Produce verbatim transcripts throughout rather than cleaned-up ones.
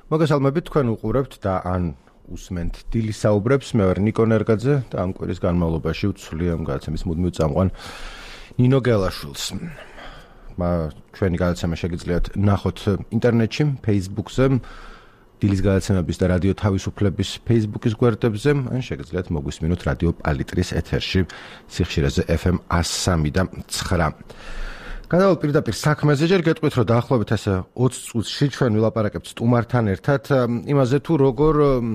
მოგესალმებით, თქვენ უყურებთ და ან უსმენთ დილის საუბრებს. მე ვარ ნიკო ნერგაძე და ამ კვირის განმავლობაში ვცვლი ამ გადაცემის მუდმივ წამყვან ნინო გელაშვილს. ჩვენი გადაცემა შეგიძლიათ ნახოთ ინტერნეტში, Facebook-ზე, დილის გადაცემების და რადიო თავისუფლების Facebook-ის გვერდებზე, ან შეგიძლიათ მოგვისმინოთ რადიო პალიტრის ეთერში სიხშირეზე ეფ ემ ას სამი და ცხრა. გადავალ პირდაპირ საქმეზე, ჯერ გეტყვით, რომ დაახლოებით ესე ოცი წუთში ჩვენ ვილაპარაკებთ სტუმართან ერთად იმაზე, თუ როგორ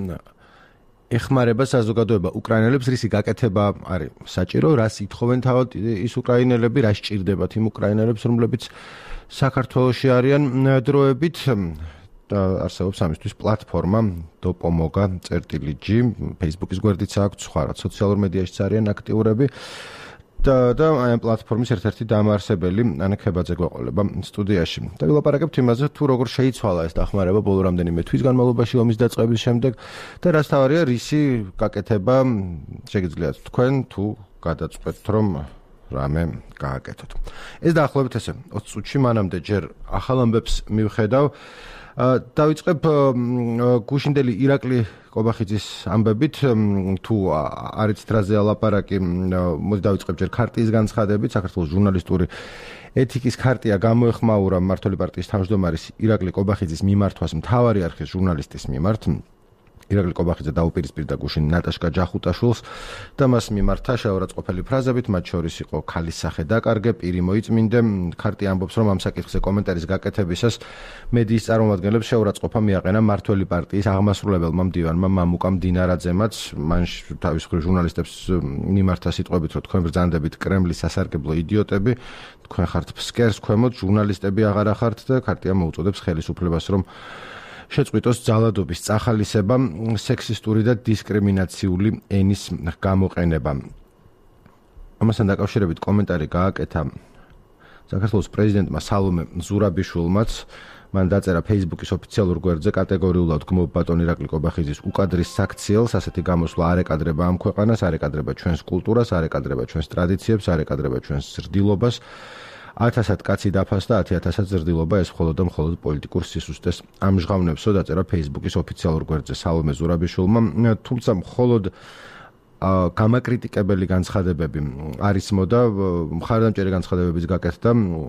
ეხმარება საზოგადოება უკრაინელებს, რისი გაკეთება არის საჭირო, რას ითხოვენ თავად ის უკრაინელები, რა სჭირდებათ იმ უკრაინელებს, რომლებიც საქართველოში არიან დროებით. და არსებობს ამისთვის პლატფორმა დოპომოგა წერტილი ჯი, Facebook-ის გვერდიც აქვს, სხვა რა სოციალურ მედიაშიც არიან აქტიურები. და და აი ამ პლატფორმის ერთ-ერთი დამაარსებელი ანა ქებაძე გვეყოლება სტუდიაში. და ვილაპარაკებთ იმაზე, თუ როგორ შეიცვალა ეს დახმარება ბოლო რამდენიმე თვის განმავლობაში ომის დაწყების შემდეგ და რას თავარია რისი გაკეთება შეგიძლიათ თქვენ თუ გადაწყვეტთ რომ რამე გააკეთოთ. ეს დაახლოებით ესე ოცი წუთში მანამდე ჯერ ახალ ამბებს მივხედავ. დავიწყებ გუშინდელი ირაკლი კობახიძის ამბებით, თუ არიც დრაზე ალაპარაკი, მოდი დავიწყებ ჯერ ქარტიის განცხადებით. საქართველოს ჟურნალისტური ეთიკის ქარტია გამოეხმაურა მმართველი პარტიის თავმჯდომარის ირაკლი კობახიძის მიმართვას მთავარი არხის ჟურნალისტის მიმართ. ირაკლი კობახიძე დაუპირისპირდა გუშინ ნატაშკა ჯახუტაშვილს და მას მიმართა შეურაცხყოფელი ფრაზებით, მათ შორის იყო ქალის სახე დაკარგე, პირი მოიწმინდე. ქარტია ამბობს, რომ ამ საკითხზე კომენტარის გაკეთებისას მედიის წარმომადგენლებს შეურაცხყოფა მიაყენა მმართველი პარტიის აღმასრულებელმა მდივანმა მამუკა მდინარაძემაც. მან თავის მხრივ ჟურნალისტებს მიმართა სიტყვებით, რომ თქვენ ბრძანდებით კრემლის სასარგებლო იდიოტები, თქვენ ხართ ფსკერს ქვემოთ, ჟურნალისტები აღარ ახართ და ქარტია მოუწოდებს ხელისუფლებას, რომ შეწყვიტოს ძალადობის წახალისება, სექსისტური და დისკრიმინაციული ენის გამოყენება. ამასთან დაკავშირებით კომენტარი გააკეთა საქართველოს პრეზიდენტმა სალომე ზურაბიშვილმაც. მან დაწერა Facebook-ის ოფიციალურ გვერდზე კატეგორიულად გმობ ბატონ ირაკლი კობახიძის უკადრის საქციელს, ასეთი გამოსვლა არ ეკადრება ამ ქვეყანას, არ ეკადრება ჩვენს კულტურას, არ ეკადრება ჩვენს ტრადიციებს, არ ეკადრება ჩვენს ზრდილობას. ათასად კაცი დაფასდა, ათი ათასად ზრდილობა, ეს მხოლოდ და მხოლოდ პოლიტიკურ სისუსტეს ამჟღავნებსო, დაწერა Facebook-ის ოფიციალურ გვერდზე სალომე ზურაბიშვილმა. თუმცა მხოლოდ გამაკრიტიკებელი განცხადებები არ ისმოდა, მხარდამჭერი განცხადებების გაკეთდა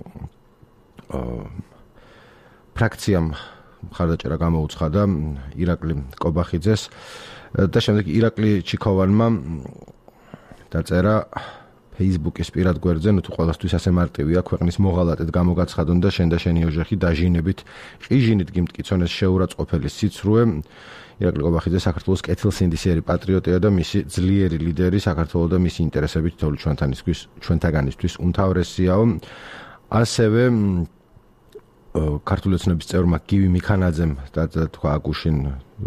ფრაქციამ მხარდაჭერა გამოუცხადა ირაკლი კობახიძეს და შემდეგ ირაკლი ჩიქოვანმა დაწერა Facebook-ის პირად გვერდზე, ნუ თუ ყველასთვის ასე მარტივია, ქვეყნის მოღალატედ გამოგაცხადონ და შენ და შენი ოჯახი დაჟინებით, ყიჟინით გიმტკიცონ ეს შეურაცხყოფელი სიცრუე. ირაკლი კობახიძე საქართველოს კეთილსინდისიერი პატრიოტია და მისი ძლიერი ლიდერი, საქართველოს და მისი ინტერესები თითოეული ჩვენთანისთვის, ჩვენთაგანისთვის უმთავრესიაო. ასევე ქართული ოცნების წევრმა გივი მიქანაძემ და თქვა გუშინ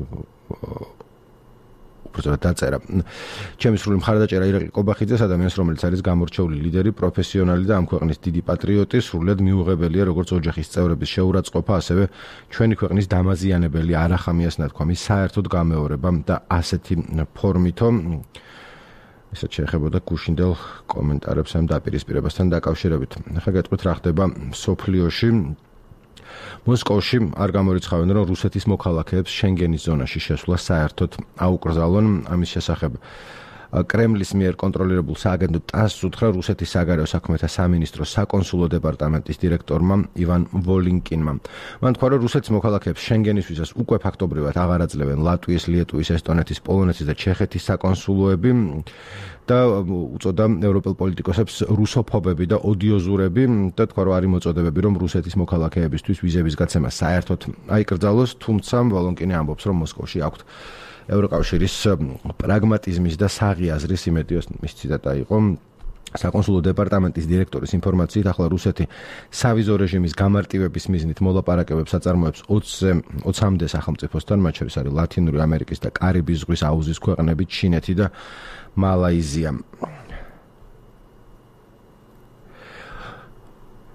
დაწერა. ჩემი სრული მხარდაჭერა ირაკლი კობახიძეს, ადამიანს, რომელიც არის გამორჩეული ლიდერი, პროფესიონალი და ამ ქვეყნის დიდი პატრიოტი, სრულად მიუღებელია როგორც ოჯახის წევრების შეურაცხყოფა, ასევე ჩვენი ქვეყნის დამაზიანებელი არახამიას ნათქვამის საერთოდ გამეორება და ასეთი ფორმითო ისეთ შეეხებოდა გუშინდელ კომენტარებს ამ დაპირისპირებასთან დაკავშირებით. ახლა გეტყვით რა ხდება სოფლიოში. მოსკოვში არ გამორიცხავენ, რომ რუსეთის მოქალაქეებს შენგენის ზონაში შესვლა საერთოდ აუკრძალონ. ამის შესახებ კრემლის მიერ კონტროლირებულ სააგენტო ტასს უთხრა რუსეთის საგარეო საქმეთა სამინისტროს საკონსულო დეპარტამენტის დირექტორმა ივან ვოლინკინმა. მან თქვა, რომ რუსეთის მოქალაქეებს შენგენისთვისაც უკვე ფაქტობრივად აღარ აძლევენ ლატვიის, ლიეტუვის, ესტონეთის, პოლონეთის და ჩეხეთის საკონსულოები და უწოდა ევროპელ პოლიტიკოსებს რუსოფობები და ოდიოზურები და თქვა, რომ არის მოწოდებები, რომ რუსეთის მოქალაქეებისთვის ვიზების გაცემა საერთოდ აიკრძალოს, თუმცა ვოლინკინი ამბობს, რომ მოსკოვში აქვთ ევროკავშირის პრაგმატიზმის და საღი აზრის იმედიოს. მის ციტატა იყო საკონსულო დეპარტამენტის დირექტორის ინფორმაციით, ახლა რუსეთი სავიზო რეჟიმის გამარტივების მიზნით მოლაპარაკებებს აწარმოებს ოცამდე სახელმწიფოსთან, მათ შორის არის ლათინური ამერიკის და კარიბის ზღვის აუზის ქვეყნები, ჩინეთი და მალაიზია.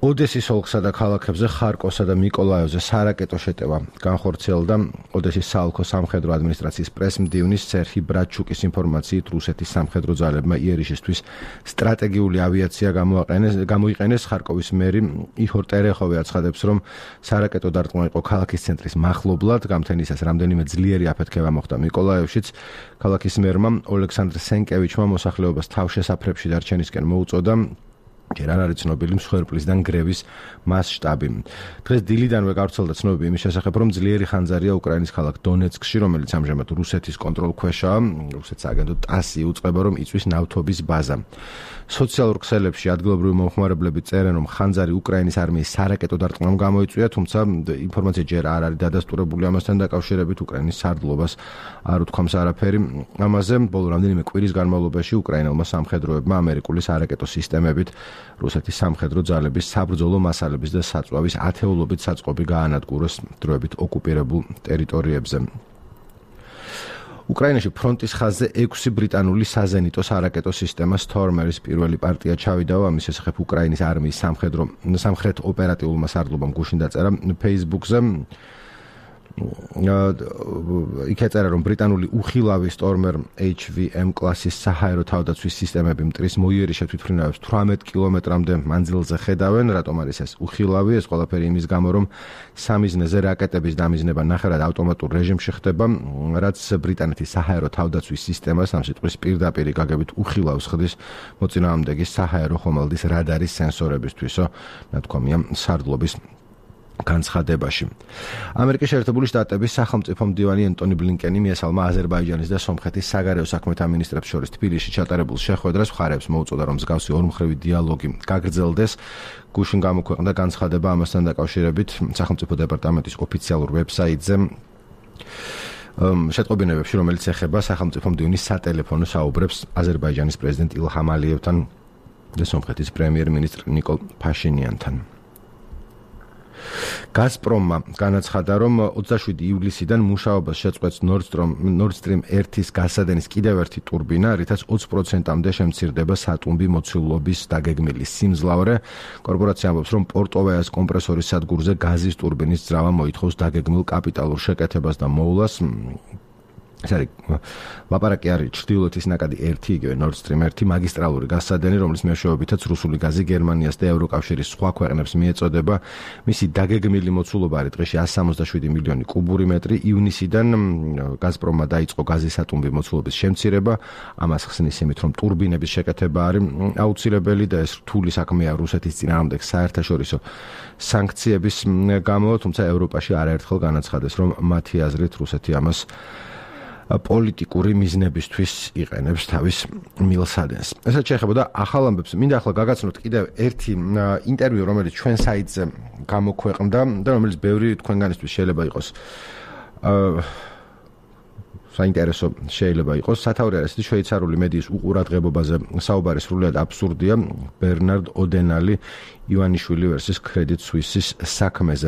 ოდესის ოლქსა და ქალაქებზე ხარკოვსა და მიკოლაევზე სარაკეტო შეტევა განხორციელდა. ოდესის საოლქო სამხედრო ადმინისტრაციის პრესმდივნის სერჰი ბრაჩუკის ინფორმაციით რუსეთის სამხედრო ძალებმა იერიშისთვის სტრატეგიული ავიაცია გამოიყენეს. ხარკოვის მერი იჰორ ტერეხოვი აცხადებს, რომ სარაკეტო დარტყმა იყო ქალაქის ცენტრის მახლობლად. გამთენისას რამდენიმე ძლიერი აფეთქება მოხდა მიკოლაევშიც. ქალაქის მერმა ოლექსანდრ სენკევიჩმა მოსახლეობას თავშესაფრებში დარჩენისკენ მოუწოდა. ჯერ არ არის ცნობილი მსხვერპლისგან გრევის მასშტაბი. დღეს დილიდანვე გავრცელდა ცნობები იმის შესახებ, რომ ძლიერი ხანძარია უკრაინის ქალაქ დონეცკში, რომელიც ამჟამად რუსეთის კონტროლქვეშაა. რუსეთის აგენტო ტასი უწყება, რომ იწვის ნავთობის ბაზა. სოციალურ ქსელებში ადგილობრივი მომხმარებლები წერენ, რომ ხანძარი უკრაინის არმიის სარაკეტო დარტყმამ გამოიწვია, თუმცა ინფორმაცია ჯერ არ არის დადასტურებული ამასთან დაკავშირებით. უკრაინის სარდლობას არ უთქვამს არაფერი ამაზე. ბოლო რამდენიმე კვირის განმავლობაში უკრაინელმა სამხედროებმა ამერიკული სარაკეტო სისტემებით რუსეთის სამხედრო ძალების საბრძოლო მასალების და საწვავის ათეულობით საწყობი გაანადგურეს დროებით ოკუპირებულ ტერიტორიებზე. უკრაინაში ფრონტის ხაზზე ექვსი ბრიტანული საზენიტო სარაკეტო სისტემა Stormer-ის პირველი პარტია ჩავიდა. ამის შესახებ უკრაინის არმიის სამხედრო სამხრეთ ოპერატიულმა სარდლობამ გუშინ დაწერა Facebook-ზე. იქ ეწერა, რომ ბრიტანული უხილავი Stormer H V M კლასის საჰაერო თავდაცვის სისტემები მტრის მოიერიშე თვითმფრინავებს თვრამეტ კილომეტრამდე მანძილზე ხედავენ. რატომ არის ეს უხილავი? ეს ყველაფერი იმის გამო, რომ სამიზნეზე რაკეტების დამიზნება ნახევრად ავტომატურ რეჟიმში ხდება, რაც ბრიტანეთის საჰაერო თავდაცვის სისტემას ამ სიტყვის პირდაპირ გაგებით უხილავს ხდის მოწინააღმდეგის საჰაერო ხომალდის რადარის სენსორებისთვისო, ნათქვამია სარდლობის განცხადებაში. ამერიკის შეერთებული შტატების სახელმწიფო მდივანი ენტონი ბლინკენი მიესალმა აზერბაიჯანის და სომხეთის საგარეო საქმეთა მინისტრებს შორის თბილისში ჩატარებულ შეხვედრას. მხარეებს მოუწოდა, რომ მსგავსი ორმხრივი დიალოგი გაგრძელდეს. გუშინ გამოქვეყნდა განცხადება ამასთან დაკავშირებით სახელმწიფო დეპარტამენტის ოფიციალურ ვებსაიტზე. შეტყობინებებში, რომელიც ეხება სახელმწიფო მდივნის სატელეფონო საუბრებს აზერბაიჯანის პრეზიდენტ ილჰამ ალიევთან და სომხეთის პრემიერ-მინისტრ ნიკოლ ფაშინიანთან. გაზპრომმა განაცხადა, რომ ოცდაშვიდი ივლისიდან მუშაობას შეწყვეტს Nord Stream ერთის გასადენის კიდევ ერთი ტურბინა, რითაც ოცი პროცენტამდე შემცირდება სატუმბი მოცულობის დაგეგმილი სიმძლავრე. კორპორაცია ამბობს, რომ პორტოვაიას კომპრესორის სადგურზე გაზის ტურბინის ძრავა მოითხოვს დაგეგმილ კაპიტალურ შეკეთებას და მოვლას. ეს არის ლაპარაკი არის ჩრდილოეთის ნაკადი ერთი, იგივე Nord Stream ერთი მაგისტრალური გასადენი, რომლის მეშვეობითაც რუსული გაზი გერმანიას და ევროკავშირის სხვა ქვეყნებს მიეწოდება. მისი დაგეგმილი მოცულობა არის დღეში εκατს სამოცდაშვიდი მილიონი კუბური მეტრი. ივნისიდან გაზპრომმა დაიწყო გაზის სატუმბი მოცულობის შემცირება. ამას ხსნის იმით, რომ ტურბინების შეკეთება არის აუცილებელი და ეს რთული საქმეა რუსეთის წინააღმდეგ საერთაშორისო სანქციების გამო, თუმცა ევროპაში არაერთხელ განაცხადეს, რომ მათი აზრით რუსეთი ამას პოლიტიკური მიზნებისთვის იყენებს თავის მილსადენს. ესაც შეეხებოდა ახალ ამბებს. მინდა ახლა გაგაცნოთ კიდევ ერთი ინტერვიუ, რომელიც ჩვენ საიტზე გამოქვეყნდა და რომელიც ბევრი თქვენგანისთვის შეიძლება იყოს საინტერესო შეიძლება იყოს. სათავე არის ის, შვეიცარიული მედიის უყურადღებობაზე საუბარი სრულიად აბსურდია. ბერნარდ ოდენალი ივანიშვილი ვერსის Credit Suisse-ის საქმეზე.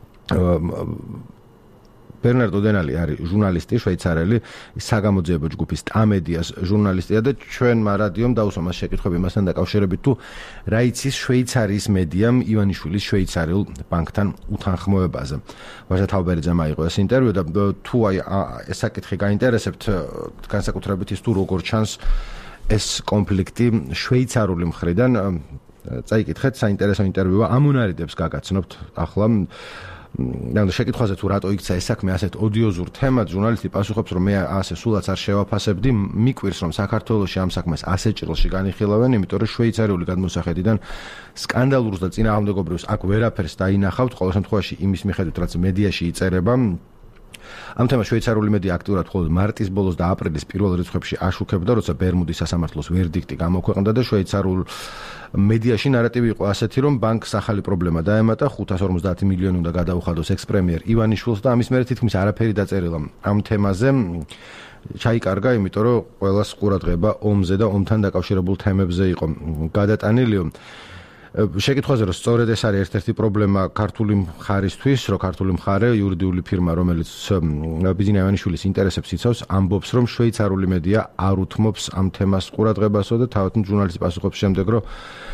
ბერნარდ ოდენალი არის ჟურნალისტი შვეიცარელი, საგამოძიებო ჯგუფის ტამედიას ჟურნალისტია და ჩვენმა რადიომ დაუსვა მას შეკითხვები მასთან დაკავშირებით, თუ რა იცის შვეიცარიის მედიამ ივანიშვილის შვეიცარიულ ბანკთან უთანხმოებაზე. ვაჟა თავბერიძემ აიღო ეს ინტერვიუ და თუ აი ეს საკითხი გაინტერესებთ, განსაკუთრებით ის თუ როგორ ჩანს ეს კონფლიქტი შვეიცარული მხრიდან, წაიკითხეთ, საინტერესო ინტერვიუა, ამონარიდებს გაგაცნობთ ახლა. და შეკითხვაზე თუ რატო იქცა ეს საქმე ასეთ ოდიოზურ თემად, ჟურნალისტი პასუხობს, რომ მე ასე სულაც არ შევაფასებდი, მიკვირს, რომ საქართველოში ამ საქმეს ასე ჭრილში განიხილავენ, იმიტომ რომ შვეიცარიული გადმოსახედიდან სკანდალურს და წინააღმდეგობრივს აქ ვერაფერს დაინახავთ, ყოველ შემთხვევაში იმის მიხედვით, რაც მედიაში იწერება. ამ თემას შვეიცარიული მედია აქტიურად მხოლოდ მარტის ბოლოს და აპრილის პირველ რიცხვებში აშუქებდა, როცა ბერმუდის სასამართლოს ვერდიქტი გამოქვეყნდა და შვეიცარულ მედიაში ნარატივი იყო ასეთი, რომ ბანკს ახალი პრობლემა დაემატა, ხუთას ორმოცდაათი მილიონი უნდა გადაუხადოს ექს-პრემიერ ივანიშვილს და ამის მერე თითქმის არაფერი დაწერილა ამ თემაზე. ჩაიკარგა, იმიტომ რომ ყველას ყურადღება ომზე და ომთან დაკავშირებულ თემებზე იყო გადატანილი. შეკითხვაზე, რომ სწორედ ეს არის ერთ-ერთი პრობლემა ქართული მხარისთვის, რომ ქართული მხარე, იურიდიული ფირმა, რომელიც ბიზნეს ივანიშვილის ინტერესებს იცავს, ამბობს, რომ შვეიცარიული მედია არ უთმობს ამ თემას ყურადღებასო და თავად ჟურნალისტი პასუხობს შემდეგ, რომ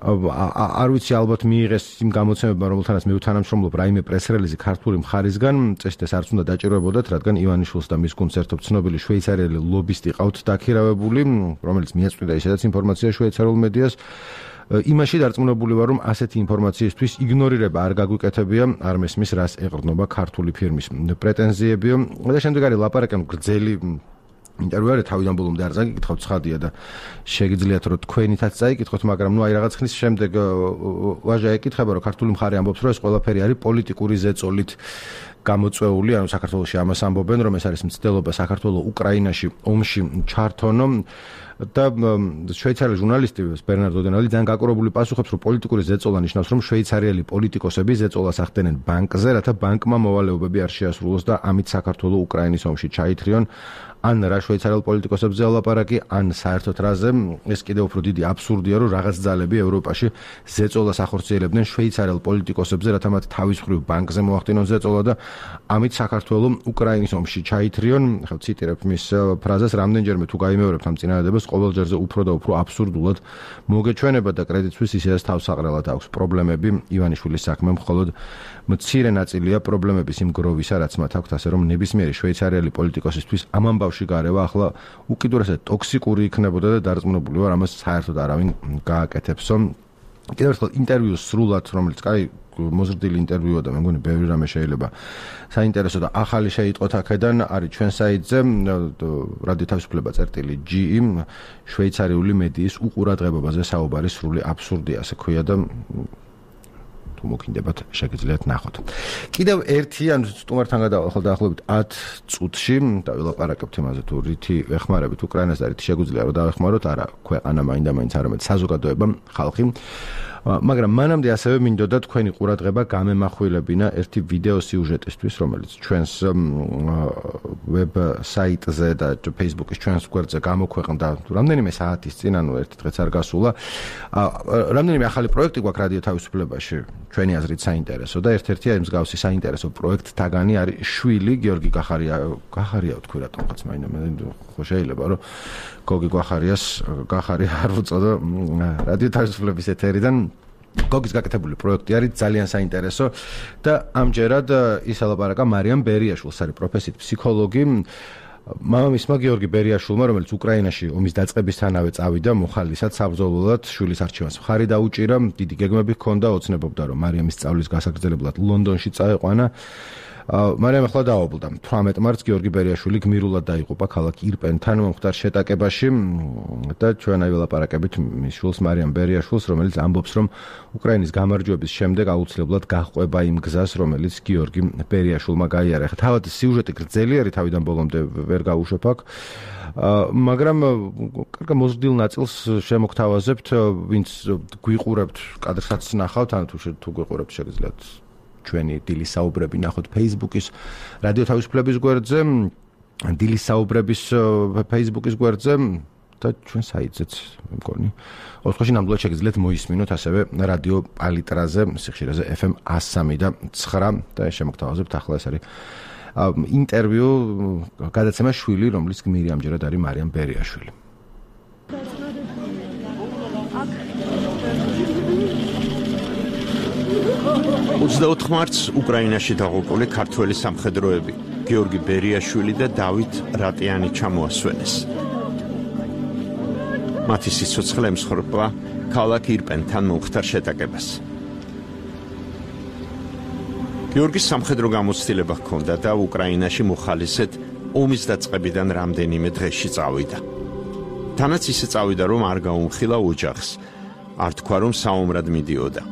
არ ვიცი ალბათ მიიღეს იმ გამოცემებმა, რომელთანაც მე ვთანამშრომლობ რაიმე პრეს-რელიზი ქართული მხარისგან, წესდეს არც უნდა დაჭიროებოდათ, რადგან ივანიშვილს და მის გუნდს ერთობ ცნობილი შვეიცარიელი ლობისტი ყავთ დაქირავებული, რომელიც მიაწვიდა ისედაც ინფორმაცია შვეიცარიულ მედიას. იმაში დარწმუნებული ვარ, რომ ასეთი ინფორმაციისთვის იგნორირება არ გაგვიკეთებია, არ მესმის რას ეყრდნობა ქართული ფირმის პრეტენზიებიო და შემდეგ არის ლაპარაკი გრძელი ინტერვიუ არის თავიდან ბოლომდე არ წაიკითხავთ, ცხადია და შეგიძლიათ რომ თქვენითაც წაიკითხოთ, მაგრამ ნუ აი რაღაც ხნის შემდეგ ვაჟა ეკითხება, რომ ქართული მხარე ამბობს, რომ ეს ყველაფერი არის პოლიტიკური ზეწოლით გამოწვეული, ანუ საქართველოში ამას ამბობენ, რომ ეს არის მცდელობა საქართველოს უკრაინაში ომში ჩართონო და შვეიცარიელი ჟურნალისტი ბერნარდო დენალი ძალიან გაკურებული პასუხობს, რომ პოლიტიკური ზეწოლა ნიშნავს, რომ შვეიცარიელი პოლიტიკოსები ზეწოლას ახდენენ ბანკზე, რათა ბანკმა მოვალეობები არ შეასრულოს და ამით საქართველოს უკრაინის ომში ჩაითრიონ. ან რა შვეიცარიელ პოლიტიკოსებზე ლაპარაკი, ან საერთოდ რაზე, ეს კიდევ უფრო დიდი აბსურდია, რომ რაღაც ძალები ევროპაში ზეწოლას ახორციელებდნენ შვეიცარიელ პოლიტიკოსებზე, რათა მათ თავის მხრივ ბანკზე მოახდინონ ზეწოლა და ამით საქართველოს უკრაინის ომში ჩაითრიონ. ხო, ციტირებ მის ფრაზას, რამდენჯერმე თუ გაიმეორებთ ამ წინადადებას, ყოველ ჯერზე უფრო და უფრო აბსურდულად მოგეჩვენება და კრედიტსვის ისედაც თავსაღრელად აქვს პრობლემები. ივანიშვილის საქმე მხოლოდ მცირე ნაწილია პრობლემების იმ გროვისა, რაც მათ აქვთ, ასე რომ ნებისმიერი შვეიცარიელი პოლიტიკოსისთვის ამ ამბავში გარევა ახლა უკიდურესად ტოქსიკური იქნებოდა და დარწმუნებული ვარ, ამას საერთოდ არავინ გააკეთებსო. კიდევ ერთხელ ინტერვიუს სრულად, რომელიც კაი მოზრდილი ინტერვიუა და მე მგონი ბევრი რამე შეიძლება საინტერესო და ახალი შეიტყოთ აქედან, არის ჩვენ საიტზე რადიო თავისუფლება წერტილი ჯი შვეიცარიული მედიის უყურადღებობაზე საუბარი სრული აბსურდია, ასე ქვია და თუ მოგინდებათ შეგიძლიათ ნახოთ. კიდევ ერთი, ანუ სტუმართან გადავალ დაახლოებით ათ წუთში და ვილაპარაკებთ იმაზე, თუ რითი ეხმარებით უკრაინას და რითი შეგვიძლია რომ დავეხმაროთ, არა ქვეყანა მაინდა-მაინც, არამედ საზოგადოება, ხალხი. მაგრამ მანამდე ასევე მინდოდა თქვენი ყურადღება გამემახვილებინა ერთი ვიდეო სიუჟეტისთვის, რომელიც ჩვენს ვებ საიტზე და Facebook-ის ჩვენს გვერდზე გამოქვეყნდა რამდენიმე საათის წინ, ანუ ერთი დღეც არ გასულა. რამდენიმე ახალი პროექტი გვაქვს რადიო თავისუფლებაში, ჩვენი აზრით საინტერესო და ერთ-ერთი აი მსგავსი საინტერესო პროექტთაგანი არის შვილი გიორგი გახარია, გახარია თქვი რატომღაც მაინდა მე ხო შეიძლება რომ გოგი გახარიას გახარია არ უწოდო რადიო თავისუფლების ეთერიდან. გოგის გაკეთებული პროექტი არის ძალიან საინტერესო და ამჯერად ის ელაპარაკა მარიამ ბერიაშვილს, არის პროფესიით ფსიქოლოგი. მამამისმა გიორგი ბერიაშვილმა, რომელიც უკრაინაში ომის დაწყებისთანავე წავიდა მოხალისად საბრძოლველად, შვილის არჩევას მხარი დაუჭირა, დიდი გეგმები ჰქონდა, ოცნებობდა, რომ მარიამის სწავლის გასაგრძელებლად ლონდონში წაეყვანა. მარიამ ახლა დაობლდა. თვრამეტ მარტს გიორგი ბერიაშვილი გმირულად დაიღუპა ქალაქ ირპენთან მომხდარ შეტაკებაში და ჩვენ აი ველაპარაკებით მის შვილს მარიამ ბერიაშვილს, რომელიც ამბობს, რომ უკრაინის გამარჯვების შემდეგ აუცილებლად გაჰყვება იმ გზას, რომელიც გიორგი ბერიაშვილმა გაიარა. ხა თავად სიუჟეტი გრძელი არის, თავიდან ბოლომდე ვერ გავუშვებ აქ. მაგრამ კარგა მოზრდილ ნაწილს შემოგთავაზებთ, ვინც გვიყურებთ, კადრსაც ნახავთ, ან თუ თუ გვიყურებთ შეგიძლიათ ჩვენი დილის საუბრები ნახოთ Facebook-ის რადიო თავისუფლების გვერდზე, დილის საუბრების Facebook-ის გვერდზე და ჩვენ საიტზეც მე მგონი. ოთხში ნამდვილად შეგიძლიათ მოისმინოთ ასევე რადიო პალიტრაზე, სიხშირეზე ეფ ემ εκατო სამი და ცხრა და შემოგთავაზებთ ახლა ეს არის ინტერვიუ გადაცემა შვილი, რომლის გმირი ამჯერად არის მარიამ ბერიაშვილი. ოცდაოთხ მარტს უკრაინაში დაღუპული ქართველი სამხედროები გიორგი ბერიაშვილი და დავით რატიანი ჩამოასვენეს. მათი სიცოცხლე ემსხვერპლა ქალაქ ირპენთან მომხდარ შეტაკებას. გიორგის სამხედრო გამოცდილება ჰქონდა და უკრაინაში მოხალისედ ომის დაწყებიდან რამდენიმე დღეში წავიდა. თანაც ისე წავიდა, რომ არ გაუმხილა ოჯახს, არ თქვა, რომ საომრად მიდიოდა.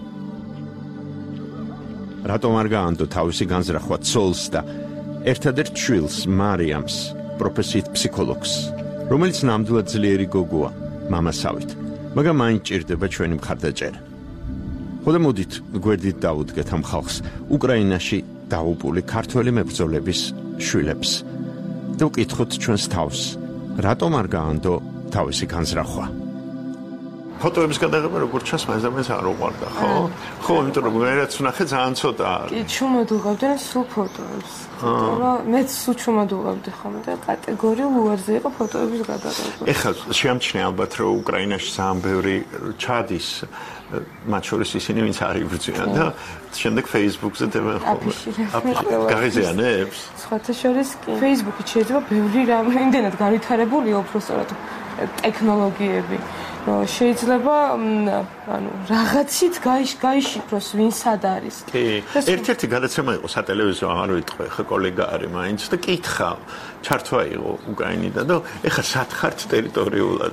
რატომ არ გაანდო თავისი განზრახვა ცოლს და ერთადერთ შვილს მარიამს, პროფესიით ფსიქოლოგს, რომელიც ნამდვილად ძლიერი გოგოა, მამასავით, მაგრამ მაინც ჭირდება ჩვენი მხარდაჭერა. ხოდა მოდით გვერდით დავუდგეთ ამ ხალხს, უკრაინაში დაღუპული ქართველი მებრძოლების შვილებს და ვკითხოთ ჩვენს თავს, რატომ არ გაანდო თავისი განზრახვა. ფოტოების გადაღება როგორც ჩანს მაინც არ უყვარდა, ხო? ხო, იმიტომ რომ მეც ვნახე ძალიან ცოტა არის. კი, ჩუმად უღებდნენ სულ ფოტოებს. რა, მეც სულ ჩუმად უღებდი ხოლმე და კატეგორიულ უარზე იყო ფოტოების გადაღება. ეხლა შეამჩნია ალბათ რომ უკრაინაში ძალიან ბევრი ჩადის მათ შორის ისინი ვინც არ იბრძვიან და შემდეგ Facebook-ზე დებენ ხოლმე. გაღიზიანებს? სხვათა შორის კი. Facebook-ით შეიძლება ბევრი რამ იმდენად განვითარებულია უბრალოდ ტექნოლოგიები. შეიძლება ანუ რაღაცით გაიშიფროს ვინ სად არის. კი. ერთ-ერთი გადაცემა იყო სატელევიზიო, არ ვიტყვი, ხა კოლეგა არის მაინც და კითხა, ჩართვა იყო უკრაინიდან და ეხა სად ხართ ტერიტორიულად?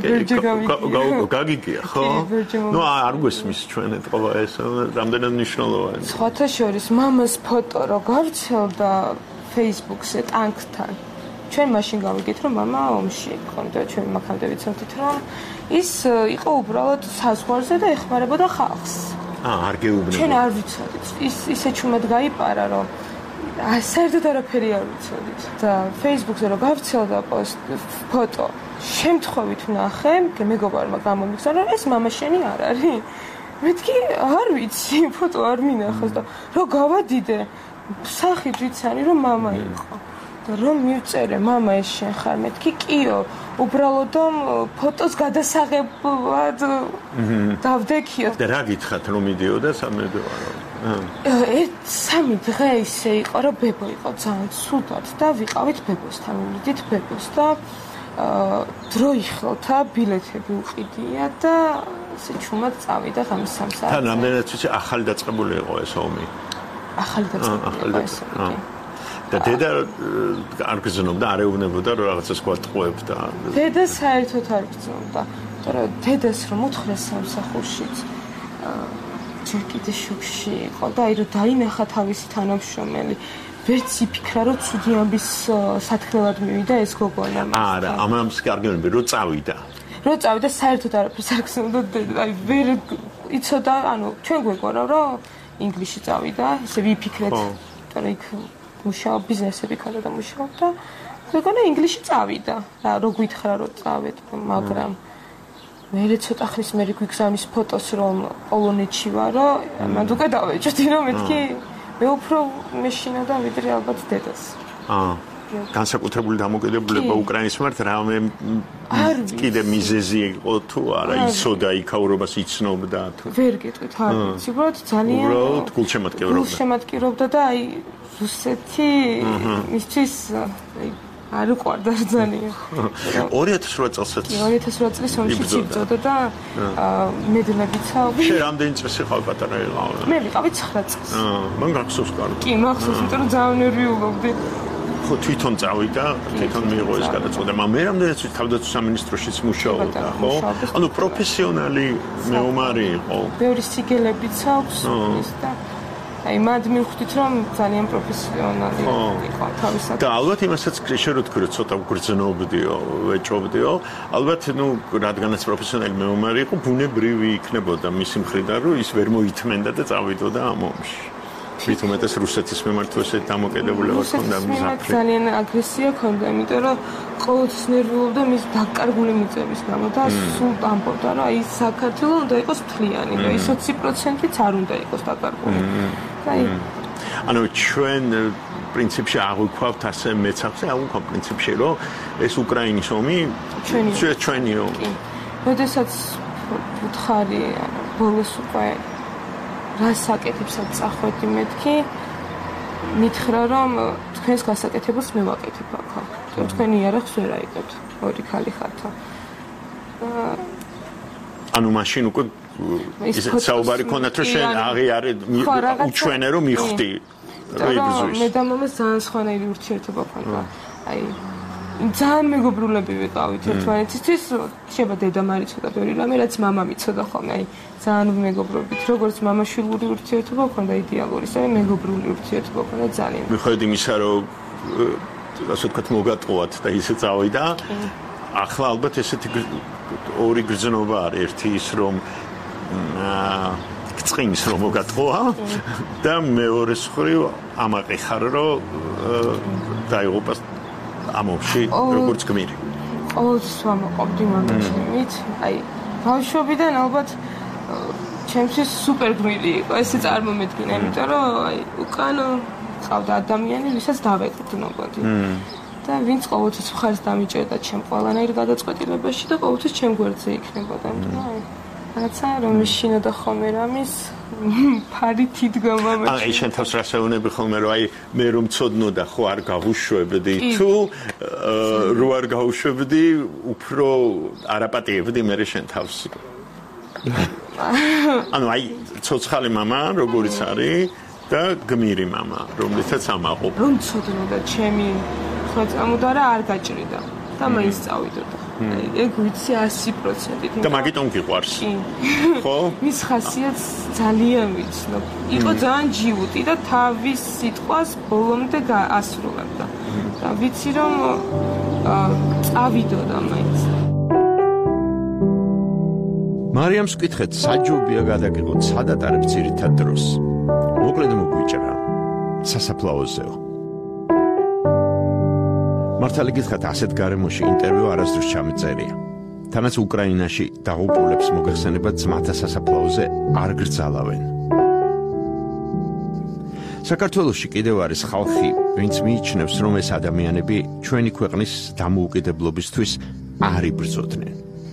გაგიგია, ხო? ნუ არ გვესმის ჩვენ ეთყობა ეს, რამდენად მნიშვნელოვანი. სხვათა შორის მამას ფოტო რო გავრცელდა Facebook-ზე ტანკთან. ჩვენ მაშინ გავიგეთ რომ მამა ომში იყო და ჩვენ მაგამდე ვიცოდით რომ ის იყო უბრალოდ საზღვარზე და ეხმარებოდა ხალხს. აა არ გეუბნებოდა. ჩვენ არ ვიცოდით. ის ისე ჩუმად გაიპარა რომ საერთოდ არაფერი არ ვიცოდით და Facebook-ზე რო გავრცელდა ფოტო შემთხვევით ვნახე, მეგობარმა გამომიგზავნა რომ ეს მამა შენი არ არის. მეთქი არ ვიცი, ფოტო არ მინახავს და რო გავადიდე, სახით ვიცანი რომ მამა იყო. რომ მივწერე მამა ეს შენ ხარ მეთქი კიო უბრალოდ ფოტოს გადასაღებად დავდექიო და რა გითხრათ რომ მიდიოდა სამედოარო ერთ სამი დღე ისე იყო რომ ბებო იყო ძალიან ცუდად და ვიყავით ბებოსთან მივიდით ბებოს და დრო იხელთა ბილეთები უყიდია და ესე ჩუმად წავიდა ღამის სამ საათზე თან რამდენად ვიცი ახალი დაწყებული იყო ეს ომი ახალი დაწყებული იყო ეს ომი და დედა არ გზნობდა, არ ეუბნებოდა რომ რაღაცას გვატყუებდა. დედა საერთოდ არ გზნობდა. მაგრამ დედას რომ უთხრეს სამსახურშიც, ჯერ კიდე შოქში იყო და აი რომ დაინახა თავისი თანამშრომელი, ვერც იფიქრა რომ ცუდი ამბის სათქმელად მივიდა ეს გოგონა. არა, ამას კარგები რომ წავიდა. რომ წავიდა საერთოდ არაფერს არ გზნობდა დედა. აი ვერ იცოდა, ანუ ჩვენ გვეგონა რომ ინგლისში წავიდა, ესე ვიფიქრეთ. მაგრამ იქ მუშაობ ბიზნესები ქონდა და მუშაობდა. მეგონა ინგლისში წავიდა. რა რო გითხრა რომ წავედ, მაგრამ მე ცოტა ხნის მერე გვიგზავნის ფოტოს რომ პოლონეთში ვარო, მანდ უკვე დავეჭვდი რომ მეთქი მე უფრო მეშინოდა ვიდრე ალბათ დედას. აა განსაკუთრებული დამოკიდებულება უკრაინის მიმართ რამე კიდე მიზეზი იყო თუ არა იცოდა იქაურობას იცნობდა თუ ვერ გეტყვით არ ვიცი უბრალოდ ძალიან უბრალოდ გულშემატკივრობდა გულშემატკივრობდა და აი რუსეთი მისთვის არ უყვარდა ძალიან ორი ათას რვა წელსაც ორი ათას რვა წლის ომში იბრძოდა და მედლებიცა შე რამდენი წელი ხარ პატარა იყავ მე ვიყავი ცხრა წელს აა მან გახსოვს კარგი კი მახსოვს იმიტომ რომ ძალიან ნერვიულობდი ხო თვითონ წავიდა თვითონ მიიღო ეს გადაწყვეტა მაგრამ მე რამდენიც თავდაცვის სამინისტროშიც მუშაობდა ხო ანუ პროფესიონალი მეომარი იყო ბევრი სიგელებიც აქვს ის და აი მად მივხვდით რომ ძალიან პროფესიონალი იყო თავისად და ალბათ იმასაც შეერთო რომ ცოტა გრძნობდიო ვეჭობდიო ალბათ ნუ რადგანაც პროფესიონალი მეომარი იყო ბუნებრივი იქნებოდა მისი მხრიდან რომ ის ვერ მოითმენდა და წავიდოდა ამ ომში თვითონაც რუსეთის მიმართ ესე დამოკიდებულება ჰქონდა მზაფრი ძალიან აგრესია ჰქონდა იმიტომ რომ ყოველთვის ნერვიულობდა მის დაკარგული მიწების გამო და სულ ამბობდა რომ აი საქართველოს უნდა იყოს მთლიანი და ის ოცი პროცენტიც არ უნდა იყოს დაკარგული აი ანუ ჩვენ პრინციპში აღვიქვავთ ასე მეცახზე აღვიქვავ პრინციპში რომ ეს უკრაინის ომი ჩვენი ომი როდესაც უთხარი ბოლოს უკვე რას საკეთებსაც წახვედი მეთქი მითხრა რომ თქვენს გასაკეთებელს მე ვაკეთებ ახლა თქვენ იარაღს ვერ აიგებთ ორი ხალი ხართ ანუ მაშინ უკვე ისე საუბარი ქონდათ რომ შენ აღიარე უჩვენე რომ მიხვდი რა იბრძვის მე და მამას ძალიან სხვანაირი ურთიერთობა ქონდა აი ძალიან მეგობრულები ვიყავით ერთმანეთისთვის შეიძლება დედა მარიცოდა ბევრი რამე რაც მამა მიცოდა ხოლმე აი ძალიან მეგობრობით როგორც მამა-შვილური ურთიერთობა ქონდა იდეალური ისე მეგობრული ურთიერთობა ქონდა ძალიან მიხედავთ იმისა რომ ასე ვთქვათ მოგატყუათ და ისე წავიდა ახლა ალბათ ესეთი ორი გრძნობა არის ერთი ის რომ წინის რომ მოგატყუა და მეორე მხრივ ამაყი ხარ რომ დაიღუპა ამოში როგორც გმირი. ყოველთვის ვამაყობდი მამაშენით, აი ბავშვობიდან ალბათ ჩემთვის სუპერ გმირი იყო ესე წარმომედგინა, იმიტომ რომ აი უკან ყავდა ადამიანი, ვისაც დავეკუთვნებოდი. და ვინც ყოველთვის მხარს დამიჭერდა ჩემ ყველანაირ გადაწყვეტილებაში და ყოველთვის ჩემ გვერდზე იქნებოდა. რაცა რომ შინოდა ხოლმე რამის ფარი თიდგა მომეჩი. აი შენ თავს რასაუნები ხოლმე რომ აი მე რომ ცოდნოდა ხო არ გავუშვებდი თუ რო არ გავუშვებდი უფრო არაპატიებდი მე შენ თავს. ანუ აი ცოცხალი мама როგორიც არის და გმირი мама რომლითაც ამაყობ. რომ ცოდნოდა ჩემი ხო წამოდა რა არ გაჭრიდა და მაინც წავიდოდა. ეგ ვიცი ათი პროცენტით. და მაგიტომ გიყვარს. ხო? მის ხასიათს ძალიან ვიცნობ. იყო ძალიან ჯიუტი და თავის სიტყვას ბოლომდე ასრულებდა. და ვიცი რომ წავიდოდა მაინც. მარიამს ვკითხეთ, საჯობია გადაგიღოთ, სადაც არის ძირითად დროს. მოკლედ მოგვიჭრა სასაფლაოზეო. მართალი გითხრათ, ასეთ გარემოში ინტერვიუ არასდროს ჩამეწერია. თანაც უკრაინაში დაღუპულებს მოგეხსენება ძმათა სასაფლაოზე არ გრძალავენ. საქართველოში კიდევ არის ხალხი, ვინც მიიჩნევს, რომ ეს ადამიანები ჩვენი ქვეყნის დამოუკიდებლობისთვის არ იბრძოდნენ.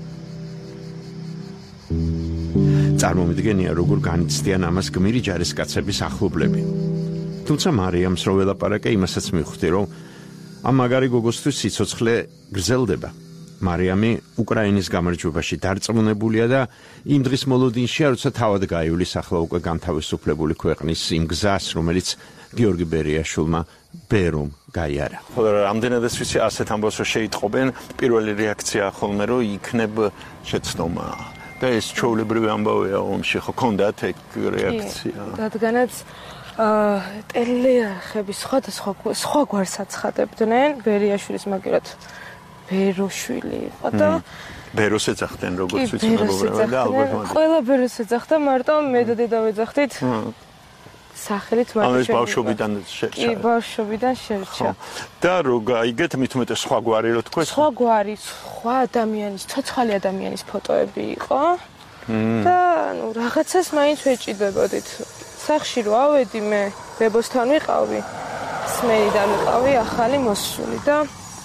წარმომიდგენია, როგორ განიცდიან ამას გმირი ჯარისკაცების ახლობლები. თუმცა მარიამს რო ველაპარაკე, იმასაც მივხვდი, რომ ამ მაგარი გოგოსთვის სიცოცხლე გრძელდება. მარიამი უკრაინის გამარჯვებაში დარწმუნებულია და იმ დღის მოლოდინშია, როცა თავად გაივლის ახლა უკვე განთავისუფლებული ქვეყნის იმ გზას, რომელიც გიორგი ბერიაშვილმა ბერომ გაიარა. ხოლო რამდენადაც ვიცი, ასეთ ამბავს რო შეიტყობენ, პირველი რეაქცია ხოლმე რომ იქნებ შეცდომა. და ეს ჩვეულებრივი ამბავია ომში, ხო ქონდათ ეგ რეაქცია? რადგანაც ტელეარხების სხვადასხვა სხვა გვარს აცხადებდნენ, ბერიაშვილის მაგერად ბეროშვილი იყო და ბეროს ეძახდნენ როგორც ვიცი მეგობრებო და ალბათ მაგ. ყველა ბეროს ეძახდა, მარტო მე და დედა ვეძახდით. სახელით მარტო ეს ბავშვობიდან შერჩა. კი, ბავშვობიდან შერჩა. და რო გაიგეთ, მით უმეტეს სხვა გვარი რო თქვენ? სხვა გვარი, სხვა ადამიანის, ცოცხალი ადამიანის ფოტოები იყო. და ნუ რაღაცას მაინც ვეჭიდებოდით. სახში რო ავედი მე, ბებოსთან ვიყავი, სმენიდან ვიყავი ახალი მოსული და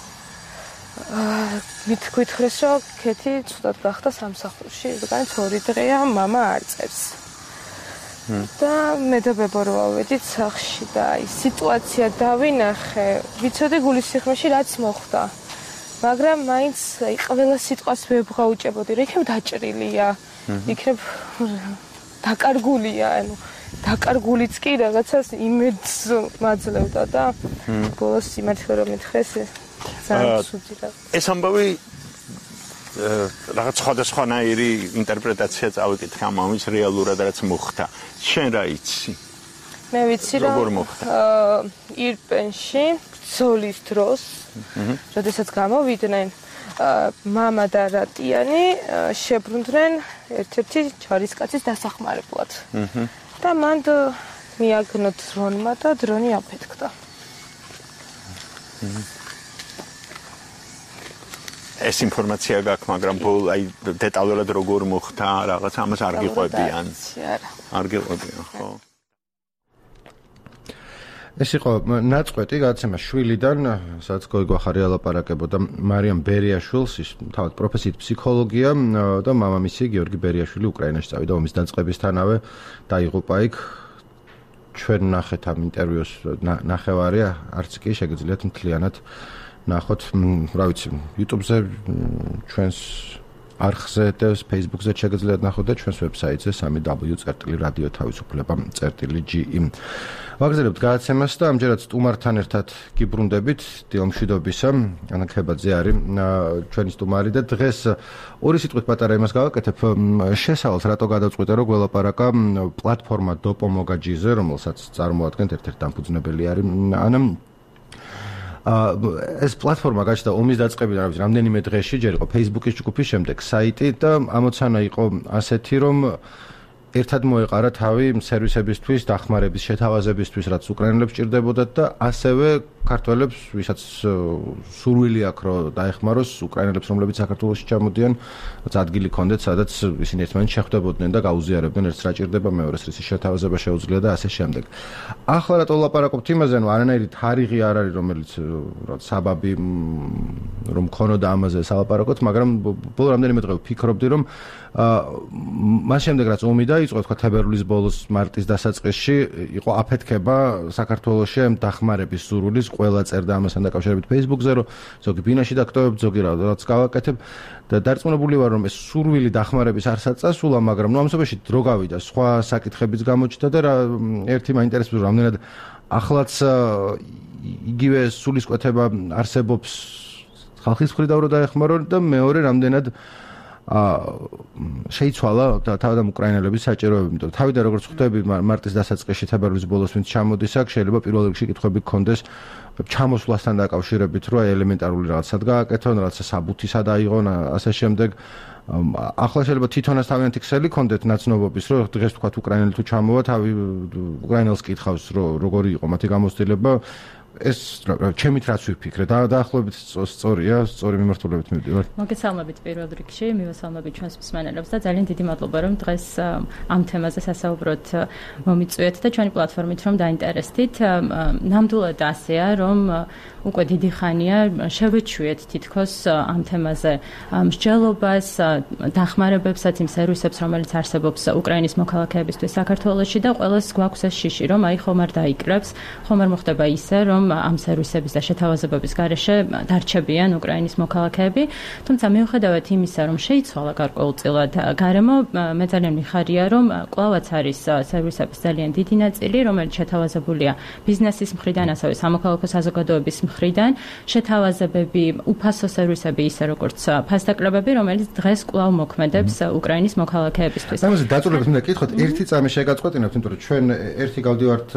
მით გითხრეს რომ ქეთი ცუდად გახდა სამსახურში, რადგანაც ორი დღეა მამა არ წერს. და მე და ბებო რო ავედით სახში და აი სიტუაცია დავინახე, ვიცოდი გულისხმოში რაც მოხდა. მაგრამ მაინც აი ყველა სიტყვას ვებღაუჭებოდი, რა იქნებ დაჭრილია, იქნებ დაკარგულია, ანუ დაკარგულიც კი რაღაცას იმედს მაძლევდა და ბოლოს სიმართლე რომ მითხრეს ძალიან ცუდი და ეს ამბავი რაღაც სხვადასხვანაირი ინტერპრეტაცია წავიკითხე ამ ამის რეალურად რაც მოხდა. შენ რა იცი? მე ვიცი რომ ირპენში ბრძოლის დროს, როდესაც გამოვიდნენ მამა და რატიანი შებრუნდნენ ერთ-ერთი ჯარისკაცის დასახმარებლად. და მან მიაგნო დრონმა და დრონი აფეთქდა. ეს ინფორმაცია გაქვს, მაგრამ ბოლო აი დეტალურად როგორ მოხდა, რაღაც ამას არ გიყვებიან. არ გიყვებიან, ხო? ეს იყო ნაწყვეტი გადაცემა შვილიდან, სადაც გოიგო ახარი ალაპარაკებოდა მარიამ ბერიაშვილს, ის თავად პროფესიით ფსიქოლოგია და მამამისი გიორგი ბერიაშვილი უკრაინაში წავიდა ომის დაწყებისთანავე, დაიღუპა იქ. ჩვენ ნახეთ ამ ინტერვიუს ნახევარი, არც კი შეგიძლიათ მთლიანად ნახოთ, რა ვიცი, YouTube-ზე, ჩვენს არხზე და Facebook-ზე შეგიძლიათ ნახოთ და ჩვენს ვებსაიტზე სამი დაბლიუ წერტილი რადიო თავისუფლება წერტილი ჯი ი. ვაგზავნებთ გადაცემას და ამჯერად სტუმართან ერთად გიბრუნდებით დილომშვიდობისა. ანა ქებაძე არის ჩვენი სტუმარი და დღეს ორი სიტყვით პატარა იმას გავაკეთებ. შესავალს რატო გადავწყვიტე რომ გველაპარაკა პლატფორმა დოპომოგაჯიზე, რომელსაც წარმოადგენთ ერთ-ერთი დამფუძნებელი არის ანა. ეს პლატფორმა გაჩნდა ომის დაწყებიდან, რა ვიცი, რამდენიმე დღეში, ჯერ იყო Facebook-ის ჯგუფი, შემდეგ საიტი და ამოცანა იყო ასეთი, რომ ერთად მოეყარა თავი სერვისებისთვის, დახმარების შეთავაზებისთვის, რაც უკრაინელებს ჭირდებოდათ და ასევე ქართველებს, ვისაც სურვილი აქვს, რომ დაეხმაროს უკრაინელებს, რომლებიც საქართველოში ჩამოდიან, რაც ადგილი ქონდეთ, სადაც ისინი ერთმანეთს შეხვდებოდნენ და გაუზიარებდნენ, ერთს რა ჭირდება, მეორეს რის შეთავაზება შეუძლია და ასე შემდეგ. ახლა რატო ვლაპარაკობთ იმაზე, რომ არანაირი თარიღი არ არის, რომელიც რაც საბაბი რომ ქონოდა ამაზე სალაპარაკოთ, მაგრამ ბოლო რამდენიმე დღე ვფიქრობდი, რომ მას შემდეგ რაც ომი დაიწყო, თქვა თებერვლის ბოლოს, მარტის დასაწყისში იყო აფეთქება საქართველოში ამ დახმარების სურვილის, ყველა წერდა ამასთან დაკავშირებით Facebook-ზე, რომ ზოგი ბინაში დაგტოვებ, ზოგი რაღაც გავაკეთებ და დარწმუნებული ვარ, რომ ეს სურვილი დახმარების არსაც წასულა, მაგრამ ნუ ამ შემთხვევაში დრო გავიდა, სხვა საკითხებიც გამოჩნდა და რა ერთი მაინტერესებს, რამდენად ახლაც იგივე სულისკვეთება არსებობს ხალხის მხრიდან რომ დაეხმარონ და მეორე რამდენად შეიცვალა თავად უკრაინელების საჭიროებები, იმიტომ რომ თავიდან როგორც ხვდები მარტის დასაწყისში თებერვლის ბოლოს ვინც ჩამოდის აქ, შეიძლება პირველ რიგში კითხვები გქონდეს ჩამოსვლასთან დაკავშირებით, რომ ელემენტარული რაღაცად გააკეთონ, რაღაცა საბუთი სად აიღონ, ასე შემდეგ. ახლა შეიძლება თვითონაც თავიანთი ქსელი ქონდეთ ნაცნობობის, რომ დღეს თქვა უკრაინელი თუ ჩამოვა, თავი უკრაინელს კითხავს, რომ როგორი იყო მათი გამოცდილება. ეს ჩემით რაც ვიფიქრე და დაახლოებით სწორია, სწორი მიმართულებით მივდივარ. მოგესალმებით პირველ რიგში, მივესალმებით ჩვენს მსმენელებს და ძალიან დიდი მადლობა რომ დღეს ამ თემაზე სასაუბროთ მომიწვიეთ და ჩვენი პლატფორმით რომ დაინტერესდით. ნამდვილად ასეა, რომ უკვე დიდი ხანია შევეჩვიეთ თითქოს ამ თემაზე მსჯელობას, დახმარებებსაც იმ სერვისებს, რომელიც არსებობს უკრაინის მოქალაქეებისთვის საქართველოში და ყველას გვაქვს ეს შიში, რომ აი ხომ არ დაიკრებს, ხომ არ მოხდება ისე, რომ ამ სერვისების და შეთავაზებების გარეშე დარჩებიან უკრაინის მოქალაქეები, თუმცა მიუხედავად იმისა, რომ შეიცვალა გარკვეულწილად გარემო, მე ძალიან მიხარია, რომ კვლავაც არის სერვისების ძალიან დიდი ნაწილი, რომელიც შეთავაზებულია ბიზნესის მხრიდან, ასევე სამოქალაქო საზოგადოების მხრიდან, შეთავაზებები, უფასო სერვისები, ისე როგორც ფასდაკლებები, რომელიც დღეს კვლავ მოქმედებს უკრაინის მოქალაქეებისთვის. ამაზე დაწურებით მინდა კითხოთ, ერთი წამი შეგაწყვეტინებთ, იმიტომ რომ ჩვენ ერთი გავდივართ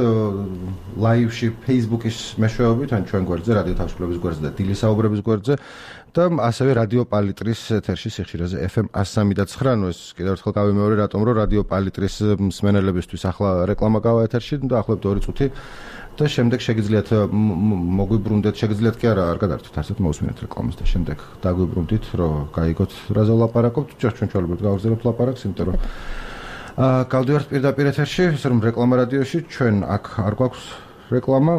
ლაივში Facebook-ის მეშვეობით, ან ჩვენ გვერდზე, რადიო თავისუფლების გვერდზე და დილის საუბრების გვერდზე და ასევე რადიო პალიტრის ეთერში სიხშირეზე F M one oh three და nine. ნუ ეს კიდევ ერთხელ გავიმეორე, რატომ რომ რადიო პალიტრის მსმენელებისთვის ახლა რეკლამა გავა ეთერში და ახლობთ ორი წუთი და შემდეგ შეგიძლიათ მოგვიბრუნდეთ, შეგიძლიათ კი არა, არ გადართოთ, ასეთ მოусმინეთ რეკლამას და შემდეგ დაგვიბრუნდით, რომ გაიგოთ რაზე ვლაპარაკობთ. ჩვენ ჩვეულებრივ გავაგზავნებთ ლაპარაკს, იმიტომ რომ აა გავდივართ პირდაპირ ეთერში, ისე რომ რეკლამა რადიოში, ჩვენ აქ არ გვაქვს რეკლამა.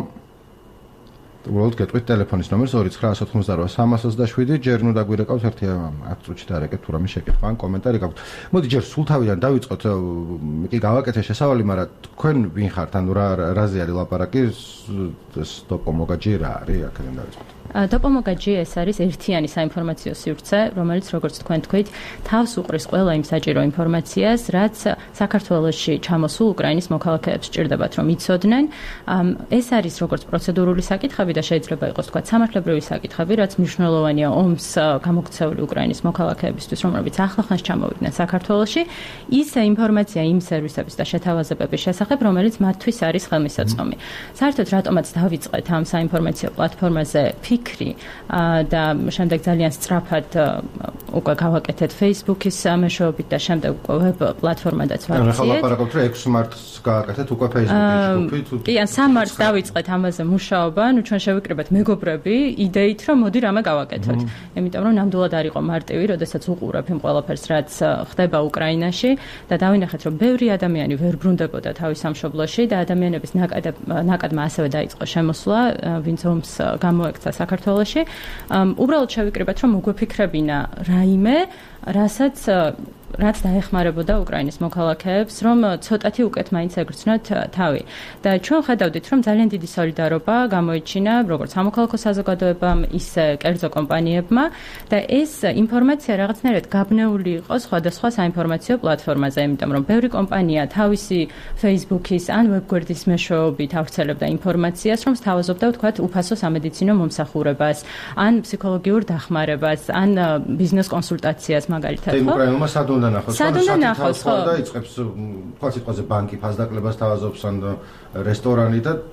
უბრალოდ გეტყვით ტელეფონის ნომერს ორი ცხრა ოთხმოცდაოთხ სამას ოცდაშვიდი, ჯერ ნუ დაგვირეკავთ ერთი ათ წუთში დარეკეთ თუ რამე შეკითხვა ან კომენტარი გაქვთ. მოდი ჯერ სულ თავიდან დავიწყოთ, კი გავაკეთე შესავალი, მაგრამ თქვენ ვინ ხართ, ანუ რა რაზე არის ლაპარაკი, ეს დოპომოგაჯი რა არის, აქედან დავიწყოთ. დოპომოგაჯი ეს არის ერთიანი საინფორმაციო სივრცე, რომელიც როგორც თქვენ თქვით, თავს უყრის ყველა იმ საჭირო ინფორმაციას, რაც საქართველოში ჩამოსულ უკრაინის მოქალაქეებს სჭირდებათ, რომ იცოდნენ. ეს არის როგორც პროცედურული საკითხები და შეიძლება იყოს თქვა სამართლებრივი საკითხები, რაც მნიშვნელოვანია ომს გამოქცეული უკრაინის მოქალაქეებისთვის, რომლებიც ახლახანს ჩამოვიდნენ საქართველოში, ისე ინფორმაცია იმ სერვისების და შეთავაზებების შესახებ, რომელიც მათთვის არის ხელმისაწვდომი. საერთოდ რატომაც დავიწყეთ ამ საინფორმაციო პლატფორმაზე ფიქრი და შემდეგ ძალიან სწრაფად უკვე გავაკეთეთ Facebook-ის მეშვეობით და შემდეგ უკვე ვებ პლატფორმადაც ვაქციეთ. ახლა ლაპარაკობთ, რომ ექვსი მარტს გააკეთეთ უკვე Facebook-ის ჯგუფი. კი, ან სამ მარტს დავიწყეთ ამაზე მუშაობა, ნუ ჩვენ შევიკრიბეთ მეგობრები იდეით, რომ მოდი რამე გავაკეთოთ. იმიტომ რომ ნამდვილად არ იყო მარტივი, როდესაც უყურებ იმ ყველაფერს, რაც ხდება უკრაინაში და დავინახეთ, რომ ბევრი ადამიანი ვერ ბრუნდებოდა თავის სამშობლოში და ადამიანების ნაკადმა ასევე დაიწყო შემოსვლა, ვინც ომს გამოექცა საქართველოში. უბრალოდ შევიკრიბეთ, რომ მოგვეფიქრებინა რაიმე, რასაც რაც დაეხმარებოდა უკრაინის მოქალაქეებს, რომ ცოტათი უკეთ მაინც ეგრძნოთ თავი. და ჩვენ ხედავდით, რომ ძალიან დიდი სოლიდარობა გამოიჩინა როგორც სამოქალაქო საზოგადოებამ, ისე კერძო კომპანიებმა და ეს ინფორმაცია რაღაცნაირად გაბნეული იყო სხვადასხვა საინფორმაციო პლატფორმაზე, იმიტომ რომ ბევრი კომპანია თავისი Facebook-ის ან ვებგვერდის მეშვეობით ავრცელებდა ინფორმაციას, რომ სთავაზობდა ვთქვათ უფასო სამედიცინო მომსახურებას, ან ფსიქოლოგიურ დახმარებას, ან ბიზნეს კონსულტაციას მაგალითად, ხო? სად უნდა ნახოს, ხო? და იწყებს თქვა სიტყვაზე ბანკი ფასდაკლებას თავაზობს ან რესტორანი და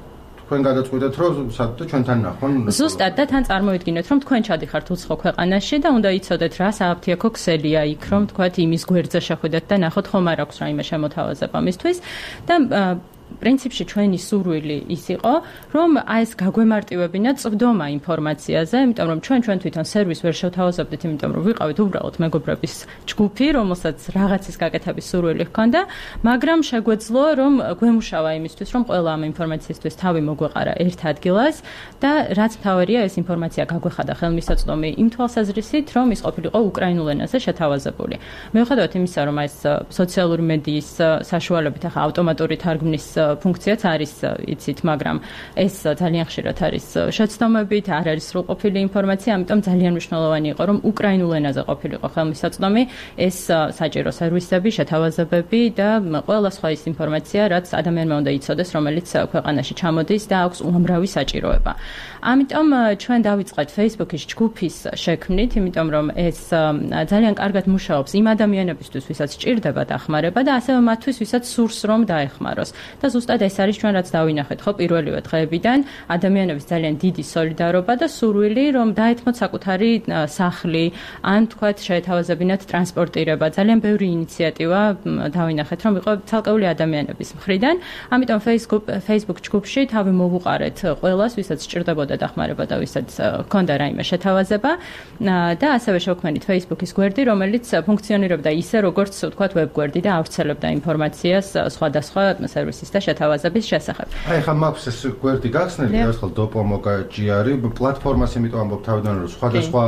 თქვენ გადაწყვეტეთ რომ სადღაც ჩვენთან ნახონ ზუსტად და თან წარმოვიდგინეთ რომ თქვენ ჩადიხართ უცხო ქვეყანაში და უნდა იცოდეთ რა სააფთიაქო ქსელია იქ რომ თქვათ იმის გვერდზე შეხვიდეთ და ნახოთ ხომ არ აქვს რაიმე შემოთავაზება მისთვის და პრინციპში ჩვენი სურვილი ის იყო, რომ აი ეს გაგვემარტივებინა წვდომა ინფორმაციაზე, იმიტომ რომ ჩვენ ჩვენ თვითონ სერვისს ვერ შევთავაზებდით, იმიტომ რომ ვიყავით უბრალოდ მეგობრების ჯგუფი, რომელსაც რაღაცის გაკეთების სურვილი ჰქონდა, მაგრამ შეგვეძლო, რომ გვემუშავა იმისთვის, რომ ყველა ამ ინფორმაციისთვის თავი მოგვეყარა ერთ ადგილას და რაც მთავარია, ეს ინფორმაცია გაგვეხადა ხელმისაწვდომი იმ თვალსაზრისით, რომ ის ყოფილიყო უკრაინულ ენაზე შეთავაზებული. მიუხედავად იმისა, რომ ეს სოციალური მედიის საშუალებით ახლა ავტომატური თარგმნის ფუნქციაც არის იცით, მაგრამ ეს ძალიან ხშირად არის შეცდომებით, არ არის სრულყოფილი ინფორმაცია, ამიტომ ძალიან მნიშვნელოვანი იყო, რომ უკრაინულ ენაზე ყოფილიყო ხელმისაწვდომი ეს საჭირო სერვისები, შეთავაზებები და ყველა სხვა ის ინფორმაცია, რაც ადამიანმა უნდა იცოდეს, რომელიც ქვეყანაში ჩამოდის და აქვს უამრავი საჭიროება. ამიტომ ჩვენ დავიწყეთ Facebook-ის ჯგუფის შექმნით, იმიტომ რომ ეს ძალიან კარგად მუშაობს იმ ადამიანებისთვის, ვისაც სჭირდება დახმარება და ასევე მათთვის, ვისაც სურს რომ დაეხმაროს. და ზუსტად ეს არის ჩვენ რაც დავინახეთ ხო პირველივე დღეებიდან ადამიანების ძალიან დიდი სოლიდარობა და სურვილი რომ დაეთმოთ საკუთარი სახლი ან თქვათ შეეთავაზებინათ ტრანსპორტირება ძალიან ბევრი ინიციატივა დავინახეთ რომ იყო ცალკეული ადამიანების მხრიდან ამიტომ Facebook Facebook ჯგუფში თავი მოვუყარეთ ყველას ვისაც სჭირდებოდა დახმარება და ვისაც ჰქონდა რაიმე შეთავაზება და ასევე შევქმნით Facebook-ის გვერდი რომელიც ფუნქციონირებდა ისე როგორც თქვათ ვებ გვერდი და ავრცელებდა ინფორმაციას სხვადასხვა სერვისის და შეთავაზების შესახებ. აი ხა მაქვს ეს გვერდი გახსნილი, ერთხელ dopomoga.gr პლატფორმას იმიტომ ამბობ თავიდან რომ სხვადასხვა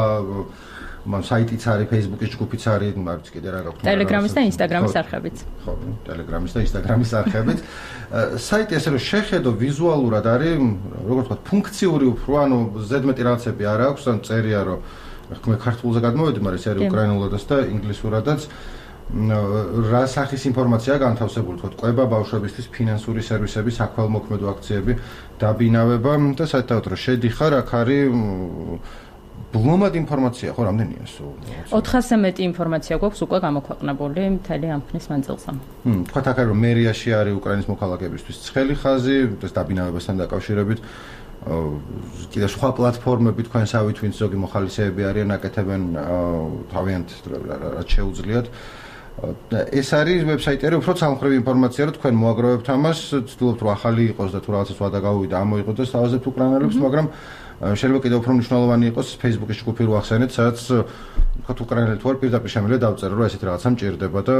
მან საიტიც არის, Facebook-ის ჯგუფიც არის, მარც კიდე რა გაქვს. Telegram-ის და Instagram-ის არხებიც. ხო, Telegram-ის და Instagram-ის არხებიც. საიტი ესე რომ შეხედო ვიზუალურად არის, როგორ ვთქვათ, ფუნქციური უფრო, ანუ ზედმეტი რაღაცები არ აქვს, ან წერია რომ მე ქართულზე გადმოვედი, მაგრამ ეს არის უკრაინულადაც და ინგლისურადაც. რა სახის ინფორმაციაა განთავსებული, თქვათ, ყვება ბავშვებისთვის ფინანსური სერვისები, საქველმოქმედო აქციები, dabinaveba და საერთოდ რომ შედიხარ, აქ არის ბლომად ინფორმაცია, ხო, რამდენია ეს? ოთხასზე მეტი ინფორმაცია გვაქვს უკვე გამოქვეყნებული მთელი ამ ხნის მანძილზე. ჰმ, თქვათ, აქ რომ მერიაში არის უკრაინის მოქალაქეებისთვის ცხელი ხაზი, ეს dabinavebasთან დაკავშირებით კიდე სხვა პლატფორმები თქვენსავით, ვინც ზოგი მოხალისეები არიან, აკეთებენ თავიანთ რაც შეუძლიათ. ეს არის ვებსაიტი, უფრო ცალმხრივი ინფორმაცია, რომ თქვენ მოაგროვებთ ამას, ცდილობთ რომ ახალი იყოს და თუ რაღაცას ვადა გავუვიდა, ამოიღოთ და სთავაზებთ უკრაინელებს, მაგრამ შეიძლება კიდევ უფრო მნიშვნელოვანი იყოს Facebook-ის ჯგუფი რო ახსენეთ, სადაც თქვათ უკრაინელი თუ არ პირდაპირ შემიძლია დავწერო, რომ ესეთი რაღაცა მჭირდება და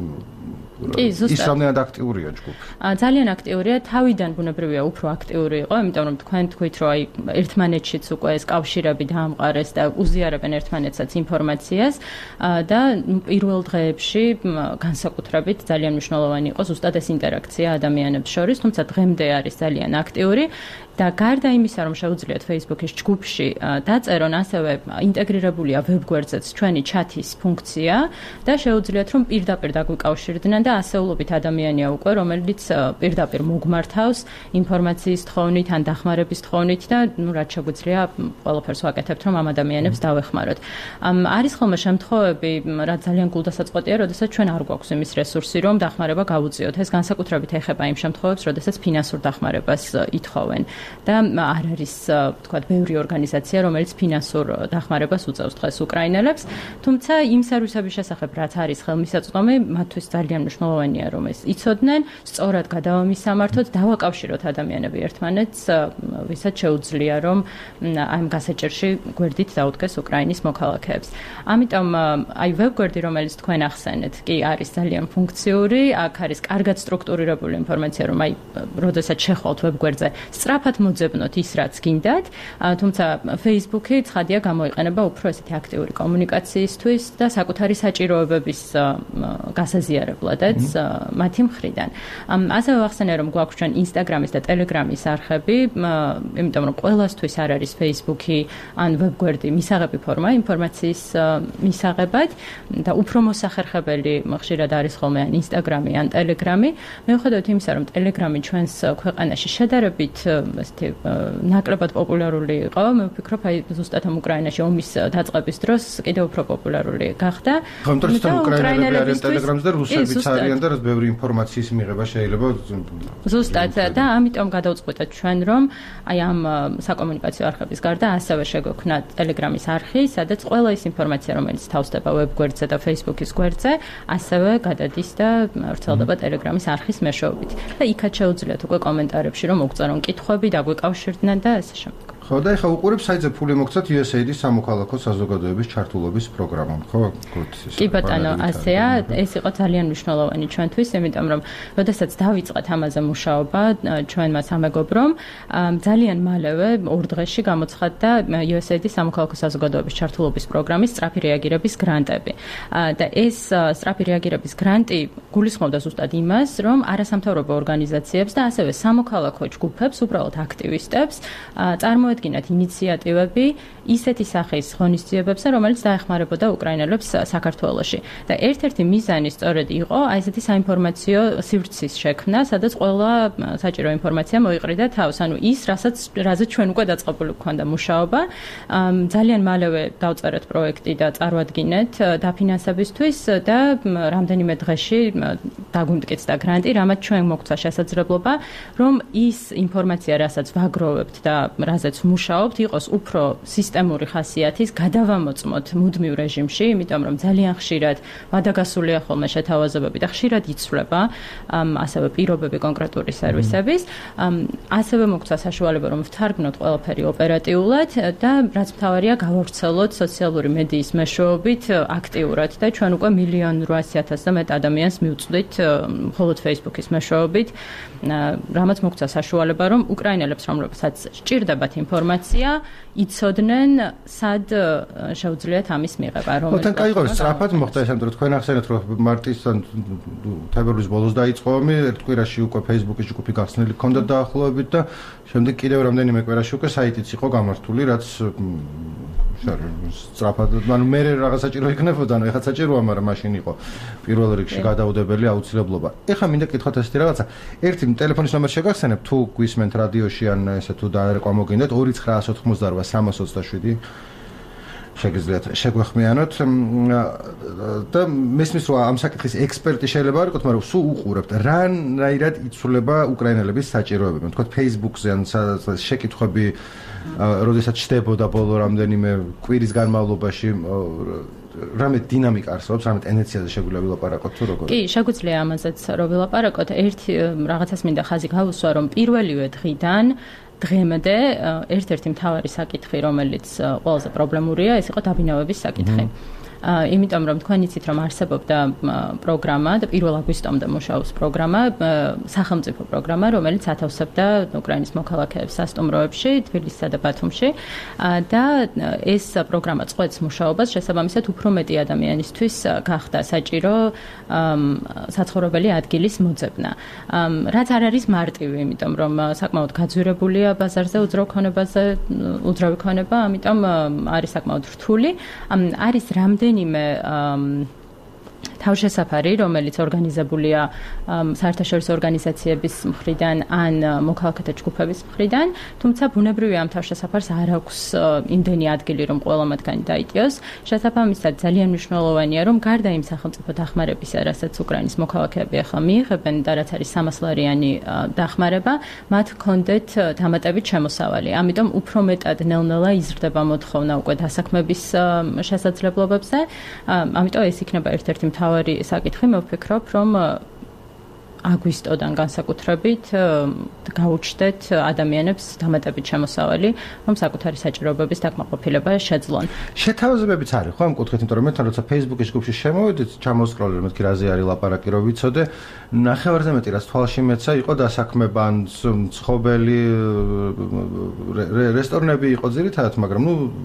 კი, ზუსტად. ის რამდენად აქტიურია ჯგუფი? ძალიან აქტიურია, თავიდან ბუნებრივია უფრო აქტიური იყო, იმიტომ რომ თქვენ თქვით, რომ აი ერთმანეთშიც უკვე ეს კავშირები დაამყარეს და უზიარებენ ერთმანეთსაც ინფორმაციას და პირველ დღეებში განსაკუთრებით ძალიან მნიშვნელოვანი იყო ზუსტად ეს ინტერაქცია ადამიანებს შორის, თუმცა დღემდე არის ძალიან აქტიური. და გარდა იმისა, რომ შეუძლიათ Facebook-ის ჯგუფში დაწერონ, ასევე ინტეგრირებულია ვებგვერდზეც ჩვენი ჩათის ფუნქცია და შეუძლიათ რომ პირდაპირ დაგვიკავშირდნენ და ასეულობით ადამიანია უკვე, რომელიც პირდაპირ მოგმართავს ინფორმაციის თხოვნით ან დახმარების თხოვნით და ნუ რაც შეგვიძლია ყველაფერს ვაკეთებთ, რომ ამ ადამიანებს დავეხმაროთ. არის ხოლმე შემთხვევები, რაც ძალიან გულდასაწყვეტია, როდესაც ჩვენ არ გვაქვს იმის რესურსი, რომ დახმარება გავუწიოთ. ეს განსაკუთრებით ეხება იმ შემთხვევებს, როდესაც ფინანსურ დახმარებას ითხოვენ. და არ არის თქვათ ბევრი ორგანიზაცია რომელიც ფინანსურ დახმარებას უწევს დღეს უკრაინელებს თუმცა იმ სერვისების შესახებ რაც არის ხელმისაწვდომი მათთვის ძალიან მნიშვნელოვანია რომ ეს იცოდნენ სწორად გადავამისამართოთ დავაკავშიროთ ადამიანები ერთმანეთს ვისაც შეუძლია რომ ამ გასაჭირში გვერდით დაუდგეს უკრაინის მოქალაქეებს ამიტომ აი ვებგვერდი რომელიც თქვენ ახსენეთ კი არის ძალიან ფუნქციური აქ არის კარგად სტრუქტურირებული ინფორმაცია რომ აი როდესაც შეხვალთ ვებგვერდზე სწრაფად მოძებნოთ ის რაც გინდათ, თუმცა Facebook-ი ცხადია გამოიყენება უფრო ესეთი აქტიური კომუნიკაციისთვის და საკუთარი საჭიროებების გასაზიარებლადაც მათი მხრიდან. ასევე ვახსენე რომ გვაქვს ჩვენ Instagram-ის და Telegram-ის არხები, იმიტომ რომ ყველასთვის არ არის Facebook-ი ან ვებგვერდი მისაღები ფორმა ინფორმაციის მისაღებად და უფრო მოსახერხებელი ხშირად არის ხოლმე ან Instagram-ი ან Telegram-ი. მიუხედავად იმისა რომ Telegram-ი ჩვენს ქვეყანაში შედარებით ესეთი ნაკლებად პოპულარული იყო. მე ვფიქრობ, აი ზუსტად ამ უკრაინაში ომის დაწყების დროს კიდევ უფრო პოპულარული გახდა. ხომ თორემ უკრაინელები არიან ტელეგრამზე და რუსებიც არიან და რაც ბევრი ინფორმაციის მიღება შეიძლება ზუსტად და ამიტომ გადავწყვეტეთ ჩვენ რომ აი ამ საკომუნიკაციო არხების გარდა ასევე შეგვექმნა ტელეგრამის არხი, სადაც ყველა ის ინფორმაცია, რომელიც თავსდება ვებ გვერდზე და Facebook-ის გვერდზე, ასევე გადადის და ვრცელდება ტელეგრამის არხის მეშვეობით. და იქაც შეუძლიათ უკვე კომენტარებში რომ მოგწერონ კითხვები, დაგვეკავშირდნენ და ასე შემდეგ. ხო და ეხლა უყურებ საიტზე ფული მოგცათ იუ ეს ეი დი სამოქალაქო საზოგადოების ჩართულობის პროგრამა, ხო? კი ბატონო, ასეა, ეს იყო ძალიან მნიშვნელოვანი ჩვენთვის, იმიტომ რომ როდესაც დავიწყეთ ამაზე მუშაობა ჩვენმა სამეგობრომ, ძალიან მალევე ორ დღეში გამოცხადდა იუ ეს ეი დი სამოქალაქო საზოგადოების ჩართულობის პროგრამის სწრაფი რეაგირების გრანტები. და ეს სწრაფი რეაგირების გრანტი გულისხმობდა ზუსტად იმას, რომ არასამთავრობო ორგანიზაციებს და ასევე სამოქალაქო ჯგუფებს, უბრალოდ აქტივისტებს წარმოედგინათ ინიციატივები ისეთი სახის ღონისძიებებზე, რომელიც დაეხმარებოდა უკრაინელებს საქართველოში. და ერთ-ერთი მიზანი სწორედ იყო აი ესეთი საინფორმაციო სივრცის შექმნა, სადაც ყველა საჭირო ინფორმაცია მოიყრიდა თავს, ანუ ის, რასაც რაზეც ჩვენ უკვე დაწყებული გვქონდა მუშაობა. ძალიან მალევე დავწერეთ პროექტი და წარვადგინეთ დაფინანსებისთვის და რამდენიმე დღეში დაგვიმტკიცდა გრანტი, რამაც ჩვენ მოგცა შესაძლებლობა, რომ ის ინფორმაცია, რასაც ვაგროვებთ და რაზეც მუშაობთ, იყოს უფრო სისტემური ხასიათის, გადავამოწმოთ მუდმივ რეჟიმში, იმიტომ რომ ძალიან ხშირად ვადაგასულია ხოლმე შეთავაზებები და ხშირად იცვლება ასევე პირობები კონკრეტული სერვისების. ასევე მოგცა საშუალება, რომ ვთარგმნოთ ყველაფერი ოპერატიულად და რაც მთავარია, გავავრცელოთ სოციალური მედიის მეშვეობით აქტიურად და ჩვენ უკვე მილიონ რვაასი ათასზე მეტ ადამიანს მივწვდით მხოლოდ Facebook-ის მეშვეობით, რამაც მოგცა საშუალება, რომ უკრაინელებს, რომლებსაც სჭირდებათ ინფორმაცია, იცოდნენ, სად შეუძლიათ ამის მიღება, რომ მოთან კაიღო სწრაფად მოხდა ეს ამიტომ თქვენ ახსენეთ, რომ მარტისთან თებერვლის ბოლოს დაიწყო ომი, ერთ კვირაში უკვე Facebook-ის ჯგუფი გახსნილი ქონდა დაახლოებით და შემდეგ კიდევ რამდენიმე კვირაში უკვე საიტიც იყო გამართული, რაც სწრაფად, ანუ მე რაღაც საჭირო იქნებოდა, ანუ ეხლა საჭიროა, მაგრამ მაშინ იყო პირველ რიგში გადაუდებელი აუცილებლობა. ეხლა მინდა კითხოთ ესეთი რაღაცა. ერთი ტელეფონის ნომერი შეგახსენებ, თუ გვისმენთ რადიოში ან ესე თუ დაერკვამო გინდათ ორი ცხრაას ოთხმოცდარვა სამას ოცდაშვიდი შეგიძლიათ შეგვეხმიანოთ და მესმის რომ ამ საკითხის ექსპერტი შეიძლება არ იყოთ, მაგრამ სულ უყურებთ რანაირად იცვლება უკრაინელების საჭიროებები. თქვათ Facebook-ზე ან შეკითხვები როდესაც ჩდებოდა ბოლო რამდენიმე კვირის განმავლობაში რამე დინამიკა არსებობს, რამე ტენდენციაზე შეგვიძლია ვილაპარაკოთ თუ როგორ? კი, შეგვიძლია ამაზეც რომ ვილაპარაკოთ. ერთი რაღაცას მინდა ხაზი გავუსვა, რომ პირველივე დღიდან დღემდე ერთ-ერთი მთავარი საკითხი, რომელიც ყველაზე პრობლემურია, ეს იყო დაბინავების საკითხი. იმიტომ რომ თქვენ იცით რომ არსებობდა პროგრამა და პირველ აგვისტომდე მუშაობს პროგრამა, სახელმწიფო პროგრამა, რომელიც ათავსებდა უკრაინის მოქალაქეებს სასტუმროებში, თბილისსა და ბათუმში და ეს პროგრამა წყვეტს მუშაობას, შესაბამისად უფრო მეტი ადამიანისთვის გახდა საჭირო საცხოვრებელი ადგილის მოძებნა. რაც არ არის მარტივი, იმიტომ რომ საკმაოდ გაძვირებულია ბაზარზე უძრავ ქონებაზე, უძრავი ქონება, ამიტომ არის საკმაოდ რთული. არის რამდენი ნიმე თავშესაფარი, რომელიც ორგანიზებულია საერთაშორისო ორგანიზაციების მხრიდან ან მოქალაქეთა ჯგუფების მხრიდან, თუმცა ბუნებრივია ამ თავშესაფარს არ აქვს იმდენი ადგილი, რომ ყველა მათგანი დაიტიოს. შესაბამისად, ძალიან მნიშვნელოვანია, რომ გარდა იმ სახელმწიფო დახმარებისა, რასაც უკრაინის მოქალაქეები ახლა მიიღებენ და რაც არის სამასლარიანი დახმარება, მათ ჰქონდეთ დამატებით შემოსავალი. ამიტომ უფრო მეტად ნელ-ნელა იზრდება მოთხოვნა უკვე დასაქმების შესაძლებლობებზე. ამიტომ ეს იქნება ერთ-ერთი მთავარი საკითხი, მე ვფიქრობ, რომ აგვისტოდან განსაკუთრებით გაუჩნდეთ ადამიანებს დამატებით შემოსავალი, რომ საკუთარი საჭიროებების დაკმაყოფილება შეძლონ. შეთავაზებებიც არის, ხო, ამ კუთხით, იმიტომ რომ მე თან როცა Facebook-ის ჯგუფში შემოვიდით, ჩამოსკროლე, მეთქი რაზე არის ლაპარაკი, რომ ვიცოდე, ნახევარზე მეტი რაც თვალში მეცა, იყო დასაქმება ან მცხოველი რესტორნები იყო ძირითადად, მაგრამ ნუ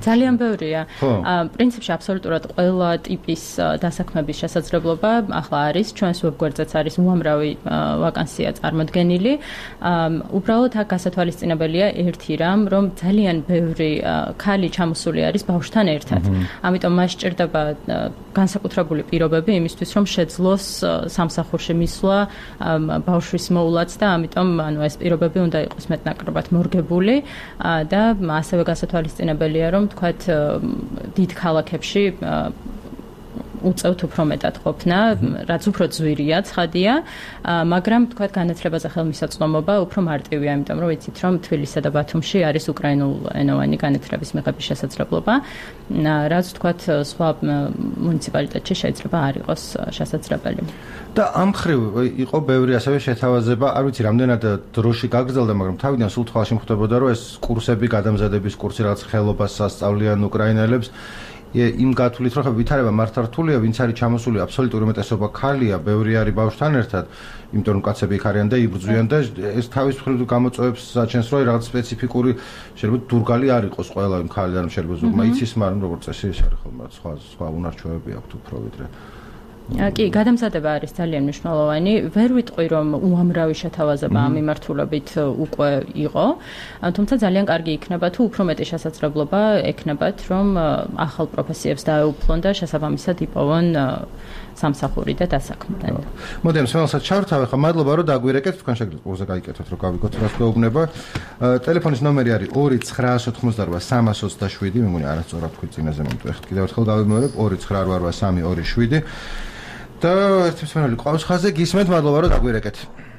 ძალიან ბევრია. პრინციპში აბსოლუტურად ყველა ტიპის დასაქმების შესაძლებლობა ახლა არის, ჩვენს ვებგვერდზეც არის უამრავი ვაკანსია წარმოდგენილი. უბრალოდ აქ გასათვალისწინებელია ერთი რამ, რომ ძალიან ბევრი ქალი ჩამოსული არის ბავშვთან ერთად. ამიტომ მას სჭირდება განსაკუთრებული პირობები იმისთვის, რომ შეძლოს სამსახურში მისვლა, ბავშვის მოულაც და ამიტომ ანუ ეს პირობები უნდა იყოს მეტნაკლებად მორგებული და ასევე გასათვალისწინებელია, რომ თქვათ დიდ ქალაქებში უწევთ უფრო მეტად ყოფნა, რაც უფრო ძვირია, ცხადია, მაგრამ თქვათ განათლებაზე ხელმისაწვდომობა უფრო მარტივია, იმიტომ რომ ვიცით, რომ თბილისსა და ბათუმში არის უკრაინულენოვანი განათლების მიღების შესაძლებლობა, რაც თქვათ სხვა მუნიციპალიტეტში შეიძლება არ იყოს შესაძლებელი. და ამ მხრივ იყო ბევრი ასევე შეთავაზება, არ ვიცი, რამდენად დროში გაგრძელდა, მაგრამ თავიდან სულ თვალში მხდებოდა, რომ ეს კურსები, გადამზადების კურსი, რაც ხელობას ასწავლიან უკრაინელებს, იმ გათვლით, რომ ვითარება მართართულია, ვინც არის ჩამოსული აბსოლუტური უმეტესობა ქალია, ბევრი არის ბავშვთან ერთად, იმიტომ რომ კაცები იქ არიან და იბრძვიან და ეს თავის მხრივ გამოწვევებს საჩენს, რომ რაღაც სპეციფიკური შეიძლება დურგალი არ იყოს ყველა იმ ქალიდან, შეიძლება ზოგმა იცის, მაგრამ როგორც წესი ის არის ხოლმე სხვა სხვა უნარჩვევები აქვთ უფრო ვიდრე. კი, გადამზადება არის ძალიან მნიშვნელოვანი. ვერ ვიტყვი, რომ უამრავი შეთავაზება ამ მიმართულებით უკვე იყო, თუმცა ძალიან კარგი იქნება თუ უფრო მეტი შესაძლებლობა ექნებათ, რომ ახალ პროფესიებს დაეუფლონ და შესაბამისად იპოვონ სამსახური და დასაქმდნენ. მოდი ამ სმელსაც ჩავრთავ, ხა მადლობა რომ დაგვირეკეთ, თქვენ შეგიძლიათ პოზა გაიკეთოთ, რომ გავიგოთ რას გვეუბნება. ტელეფონის ნომერი არის ორი ცხრაასი ოთხმოცდაორვა სამას ოცდაშვიდი, მე მგონი არასწორად თქვი წინაზე, მომწ ეხლა კიდევ ერთხელ გავიმეორებ ორი ცხრაასი ოცდაორვა სამი ორი შვიდი. და ერთი მსმენელი ყავს ხაზზე, გისმენთ, მადლობა რომ დაგვირეკეთ.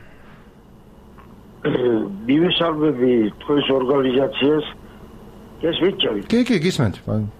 მივესალმები თქვენს ორგანიზაციას. გესმით ჩავით? კი, კი, გისმენთ.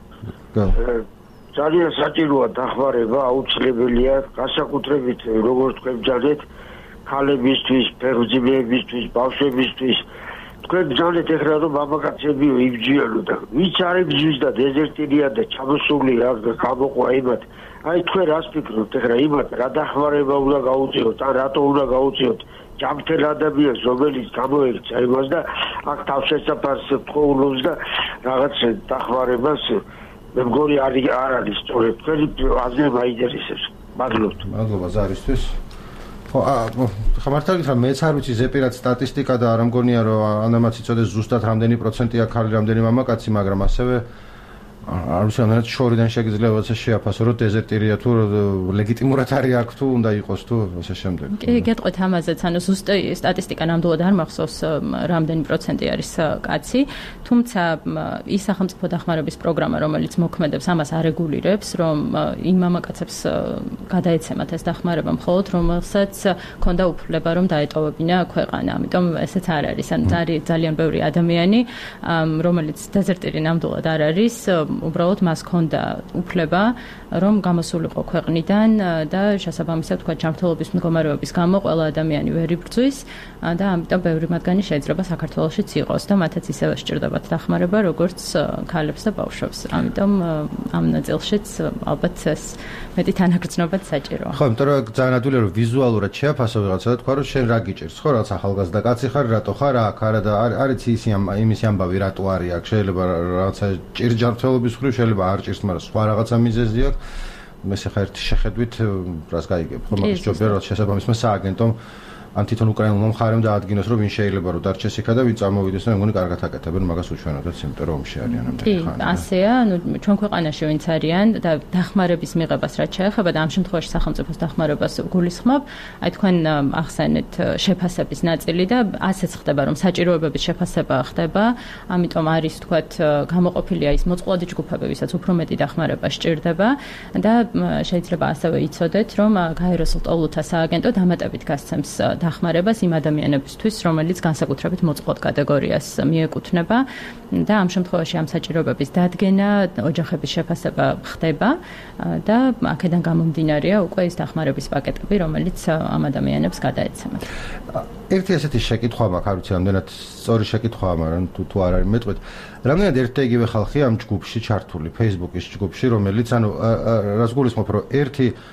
ძალიან საჭიროა დახმარება, აუცილებელია, განსაკუთრებით როგორც თქვენ ბრძანეთ, ქალებისთვის, ფეხმძიმეებისთვის, ბავშვებისთვის. თქვენ ბრძანეთ ეხლა რომ მამაკაცები იბრძვიანო და ვინც არ იბრძვის და დეზერტირია და ჩამოსული რა გამოყვა იმათ. აი თქვენ რას ფიქრობთ ეხლა იმათ რა დახმარება უნდა გაუწიოთ, ან რატო უნდა გაუწიოთ ჯამთელ ადამიანს, რომელიც გამოექცა იმას და აქ თავშესაფარს თხოვლობს და რაღაც დახმარებას მე მგონი არ არის სწორედ თქვენი აზრი მაინტერესებს. მადლობთ. მადლობა ზარისთვის. ხო, ხა მართალია რა მეც არ ვიცი ზეპირად სტატისტიკა და არ მგონია რომ ანამაც იცოდეს ზუსტად რამდენი პროცენტია ქალი, რამდენი მამაკაცი, მაგრამ ასევე არ ვიცი რამდენად შორიდან შეგიძლია ასე შეაფასო რომ დეზერტირია თუ ლეგიტიმურად არის აქ თუ უნდა იყოს თუ ასე შემდეგ. კი, გეტყვით ამაზეც, ანუ ზუსტი სტატისტიკა ნამდვილად არ მახსოვს რამდენი პროცენტი არის კაცი, თუმცა ის სახელმწიფო დახმარების პროგრამა, რომელიც მოქმედებს, ამას არეგულირებს, რომ იმ მამაკაცებს გადაეცემათ ეს დახმარება მხოლოდ რომელსაც ქონდა უფლება რომ დაეტოვებინა ქვეყანა. ამიტომ ესეც არ არის, ანუ ძალიან ბევრი ადამიანი, რომელიც დეზერტირი ნამდვილად არ არის, უბრალოდ მას ჰქონდა უფლება რომ გამოსულიყო ქვეყნიდან და შესაბამისად თქვა ჯანმრთელობის მდგომარეობის გამო ყველა ადამიანი ვერ იბრძვის და ამიტომ ბევრი მათგანი შეიძლება საქართველოშიც იყოს და მათაც ისევე სჭირდებათ დახმარება როგორც ქალებს და ბავშვებს. ამიტომ ამ ნაწილშიც ალბათ ეს მეტი თანაგრძნობაც საჭიროა. ხო, იმიტომ რომ ძალიან ადვილია რომ ვიზუალურად შეაფასო ვიღაცა და თქვა რომ შენ რა გიჭირს, ხო, რაც ახალგაზრდა კაცი ხარ, რატო ხარ აქ, არა და არის ისი იმის ამბავი რატო არის აქ, შეიძლება რაღაცა ჭირჯანმრთელობის ხრივ შეიძლება არ ჭირს, მაგრამ სხვა რაღაცა მიზეზი აქვს. მესე ხა ერთი შეხედვით რას გაიგებ, ხო, მაგას ჯობია რომ შესაბამისმა სააგენტომ ან თვითონ უკრაინულმა მხარემ დაადგინოს რომ ვინ შეიძლება რომ დარჩეს იქა და ვინ წარმოვიდეს და მე მგონი კარგად აკეთებენ მაგას უჩვენოდაც, იმიტომ რომ ომში არიან ამდენი ხანი. კი, ასეა, ანუ ჩვენ ქვეყანაში ვინც არიან და დახმარების მიღებას რაც შეეხება და ამ შემთხვევაში სახელმწიფოს დახმარებას გულისხმობ, აი თქვენ ახსენეთ შეფასების ნაწილი და ასეც ხდება რომ საჭიროებების შეფასება ხდება, ამიტომ არის თქვათ გამოყოფილია ის მოწყვლადი ჯგუფები, ვისაც უფრო მეტი დახმარება სჭირდება და შეიძლება ასევე იცოდეთ რომ გაეროს ლტოლუთა სააგენტო დამატებით გასცემს დახმარებას იმ ადამიანებისთვის, რომელიც განსაკუთრებით მოწყვლად კატეგორიას მიეკუთვნება და ამ შემთხვევაში ამ საჭიროებების დადგენა, ოჯახების შეფასება ხდება და აქედან გამომდინარეა უკვე ის დახმარების პაკეტები, რომელიც ამ ადამიანებს გადაეცემათ. ერთი ასეთი შეკითხვა მაქვს, არ ვიცი, რამდენად სწორი შეკითხვაა, მაგრამ თუ თუ არ არის მეტყვით. რამდენად ერთ და იგივე ხალხია ამ ჯგუფში ჩართული, Facebook-ის ჯგუფში, რომელიც ანუ რას გულისხმობ, რომ ერთი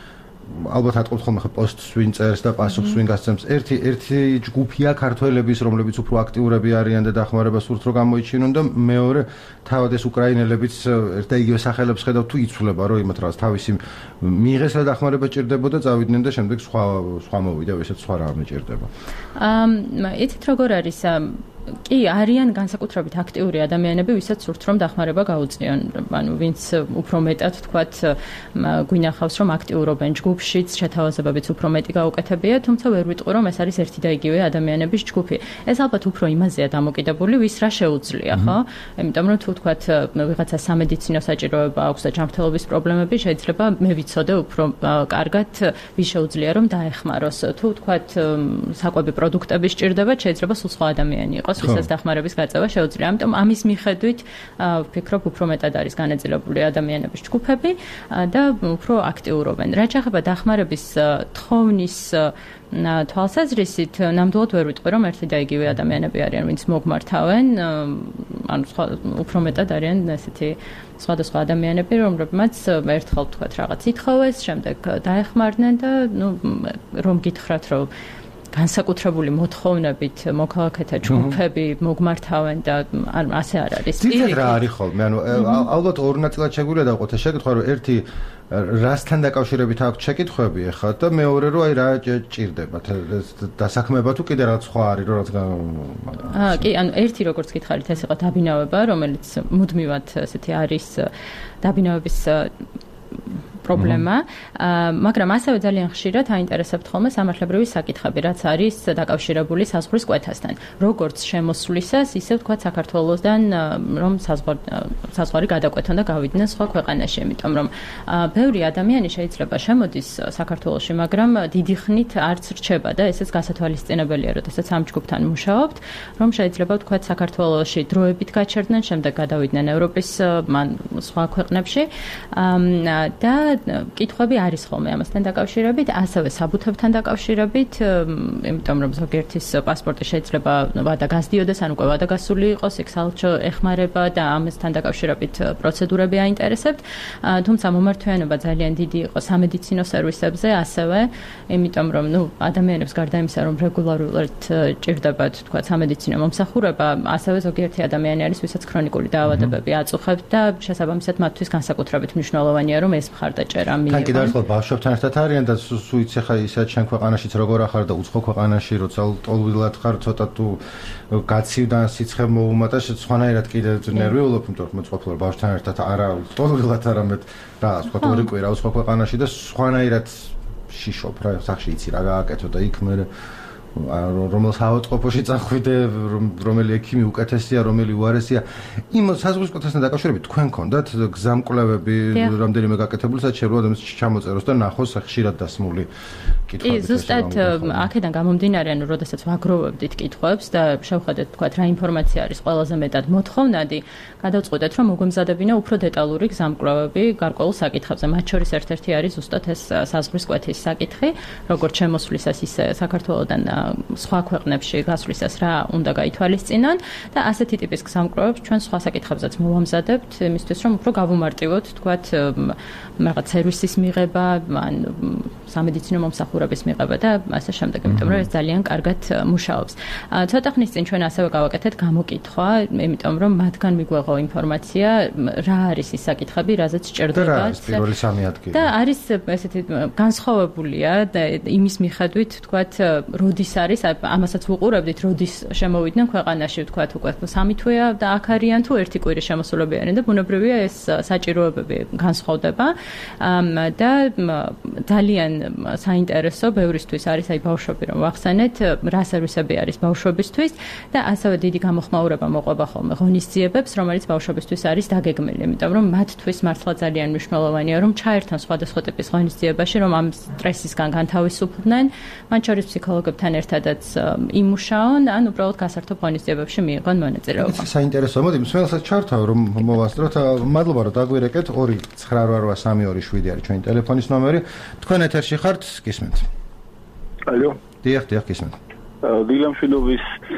ალბათ ატყობთ ხოლმე ხა პოსტს ვინ წერს და პასუხს ვინ გასცემს. ერთი ერთი ჯგუფია ქართველების, რომლებიც უფრო აქტიურები არიან და დახმარებას სურთ რომ გამოიჩინონ და მეორე თავად ეს უკრაინელებიც ერთ და იგივე სახელებს ხედავთ თუ იცვლება რომ იმათ რაღაც თავისი მიიღეს და დახმარება ჭირდებოდა წავიდნენ და შემდეგ სხვა სხვა მოვიდა ესეც სხვა რამე ჭირდება. აა იცით როგორ არის კი არიან განსაკუთრებით აქტიური ადამიანები, ვისაც სურთ რომ დახმარება გაუწიონ. ანუ ვინც უფრო მეტად თქვათ გვინახავს რომ აქტიურობენ ჯგუფშიც, შეთავაზებებიც უფრო მეტი გაუკეთებია, თუმცა ვერ ვიტყვი რომ ეს არის ერთი და იგივე ადამიანების ჯგუფი. ეს ალბათ უფრო იმაზეა დამოკიდებული, ვის რა შეუძლია, ხო? იმიტომ რომ თუ თქვათ ვიღაცა სამედიცინო საჭიროება აქვს და ჯანმრთელობის პრობლემები, შეიძლება მე ვიცოდე უფრო კარგად ვის შეუძლია რომ დაეხმაროს. თუ თქვათ საკვები პროდუქტები სჭირდება, შეიძლება სულ სხვა ადამიანი იყოს. ვისაც დახმარების გაწევა შეუძლია. ამიტომ ამის მიხედვით ვფიქრობ უფრო მეტად არის განაწილებული ადამიანების ჯგუფები და უფრო აქტიურობენ. რაც შეეხება დახმარების თხოვნის თვალსაზრისით, ნამდვილად ვერ ვიტყვი რომ ერთი და იგივე ადამიანები არიან, ვინც მოგმართავენ, ანუ უფრო მეტად არიან ესეთი სხვადასხვა ადამიანები, რომლებმაც ერთხელ თქვათ რაღაც ითხოვეს, შემდეგ დაეხმარნენ და ნუ რომ გითხრათ რომ განსაკუთრებული მოთხოვნებით მოქალაქეთა ჯგუფები მოგმართავენ და ასე არ არის. ძირითადად რა არის ხოლმე? ანუ ალბათ ორ ნაწილად შეგვიძლია დავყოთ ეს შეკითხვა, რომ ერთი რასთან დაკავშირებით აქვს შეკითხვები ახლა და მეორე რომ აი რა ჭირდებათ დასაქმება თუ კიდე რაღაც სხვა არის რომ რაღაც აა კი, ანუ ერთი როგორც გითხარით ეს იყო დაბინავება, რომელიც მუდმივად ესეთი არის დაბინავების პრობლემა, მაგრამ ასევე ძალიან ხშირად აინტერესებთ ხოლმე სამართლებრივი საკითხები, რაც არის დაკავშირებული საზღვრის კვეთასთან. როგორც შემოსვლისას, ისე ვთქვათ საქართველოსდან რომ საზღვარი გადაკვეთონ და გავიდნენ სხვა ქვეყანაში, იმიტომ რომ ბევრი ადამიანი შეიძლება შემოდის საქართველოში, მაგრამ დიდი ხნით არც რჩება და ესეც გასათვალისწინებელია, როდესაც ამ ჯგუფთან მუშაობთ, რომ შეიძლება ვთქვათ საქართველოში დროებით გაჩერდნენ, შემდეგ გადავიდნენ ევროპის მან სხვა ქვეყნებში და კითხვები არის ხოლმე ამასთან დაკავშირებით, ასევე საბუთებთან დაკავშირებით, იმიტომ რომ ზოგიერთის პასპორტი შეიძლება ვადა გასდიოდეს, ან უკვე ვადა გასული იყოს, იქ საელჩო ეხმარება და ამასთან დაკავშირებით პროცედურები აინტერესებთ. თუმცა მომართვიანობა ძალიან დიდი იყო სამედიცინო სერვისებზე, ასევე, იმიტომ რომ ნუ ადამიანებს გარდა იმისა, რომ რეგულარულად ჭირდებათ, თქვა სამედიცინო მომსახურება, ასევე ზოგიერთი ადამიანი არის, ვისაც ქრონიკული დაავადებები აწუხებთ და შესაბამისად მათთვის განსაკუთრებით მნიშვნელოვანია, რომ ეს მხარდაჭერა მიიღონ. თან კიდევ ერთხელ ბავშვებთან ერთად არიან და სუიც ახლა ისეთ შენ ქვეყანაშიც როგორ ახარ და უცხო ქვეყანაში, როცა ტოლვილად ხარ, ცოტა თუ გაცივდა სიცხე მოუმატა, სხვანაირად კიდე ნერვიულობ, იმიტომ რომ მოწყობილ ბავშვთან ერთად არა ტოლვილად არამედ რა, სხვა ორი კვირა უცხო ქვეყანაში და სხვანაირად შიშობ რა, სახში იცი რა გააკეთო და იქ მე რომელ საავადმყოფოში წახვიდე, რომელი ექიმი უკეთესია, რომელი უარესია. იმ საზღვრის კვეთასთან დაკავშირებით თქვენ გქონდათ გზამკვლევები რამდენიმე გაკეთებული, სადაც შეიძლება ჩამოწეროს და ნახოს ხშირად დასმული კითხვები. კი, ზუსტად აქედან გამომდინარე, ანუ როდესაც ვაგროვებდით კითხვებს და შევხედეთ თქვათ რა ინფორმაცია არის ყველაზე მეტად მოთხოვნადი, გადავწყვეტეთ რომ მოგვემზადებინა უფრო დეტალური გზამკვლევები გარკვეულ საკითხებზე. მათ შორის ერთ-ერთი არის ზუსტად ეს საზღვრის კვეთის საკითხი, როგორც შემოსვლისას ისე საქართველოსდან სხვა ქვეყნებში გასვლისას რა უნდა გაითვალისწინონ და ასეთი ტიპის გზამკვლევებს ჩვენ სხვა საკითხებზეც მოვამზადებთ, იმისთვის რომ უფრო გავუმარტივოთ, თქვათ, რაღაც სერვისის მიღება, ან სამედიცინო მომსახურების მიღება და ასე შემდეგ, იმიტომ რომ ეს ძალიან კარგად მუშაობს. ცოტა ხნის წინ ჩვენ ასევე გავაკეთეთ გამოკითხვა, იმიტომ რომ მათგან მიგვეღო ინფორმაცია, რა არის ის საკითხები, რაზეც ჭირდებათ. და რა არის პირველი სამი ადგილი? და არის ესეთი განსხვავებულია და იმის მიხედვით, თქვათ, როდის არის, ამასაც ვუყურებდით, როდის შემოვიდნენ ქვეყანაში, ვთქვათ, უკვე სამი თვეა და აქ არიან თუ ერთი კვირის შემოსულები არიან და ბუნებრივია ეს საჭიროებები განსხვავდება და ძალიან საინტერესო ბევრისთვის არის აი ბავშვები რომ ვახსენეთ, რა სერვისები არის ბავშვებისთვის და ასევე დიდი გამოხმაურება მოყვება ხოლმე ღონისძიებებს, რომელიც ბავშვებისთვის არის დაგეგმილი, იმიტომ რომ მათთვის მართლა ძალიან მნიშვნელოვანია რომ ჩაერთონ სხვადასხვა ტიპის ღონისძიებაში, რომ ამ სტრესისგან განთავისუფლდნენ, მათ შორის ფსიქოლოგებთან ერთადაც იმუშაონ, ან უბრალოდ გასართობ ღონისძიებებში მიიღონ მონაწილეობა. საინტერესო, მოდი მსმენელსაც ჩართავ, რომ მოვასწროთ. მადლობა, რომ დაგვირეკეთ. ორი ცხრა რვა რვა სამი ორი შვიდი არის ჩვენი ტელეფონის ნომერი. თქვენ ეთერში ხართ, გისმენთ. ალო. დიახ, დიახ, გისმენთ. დილამშვიდობის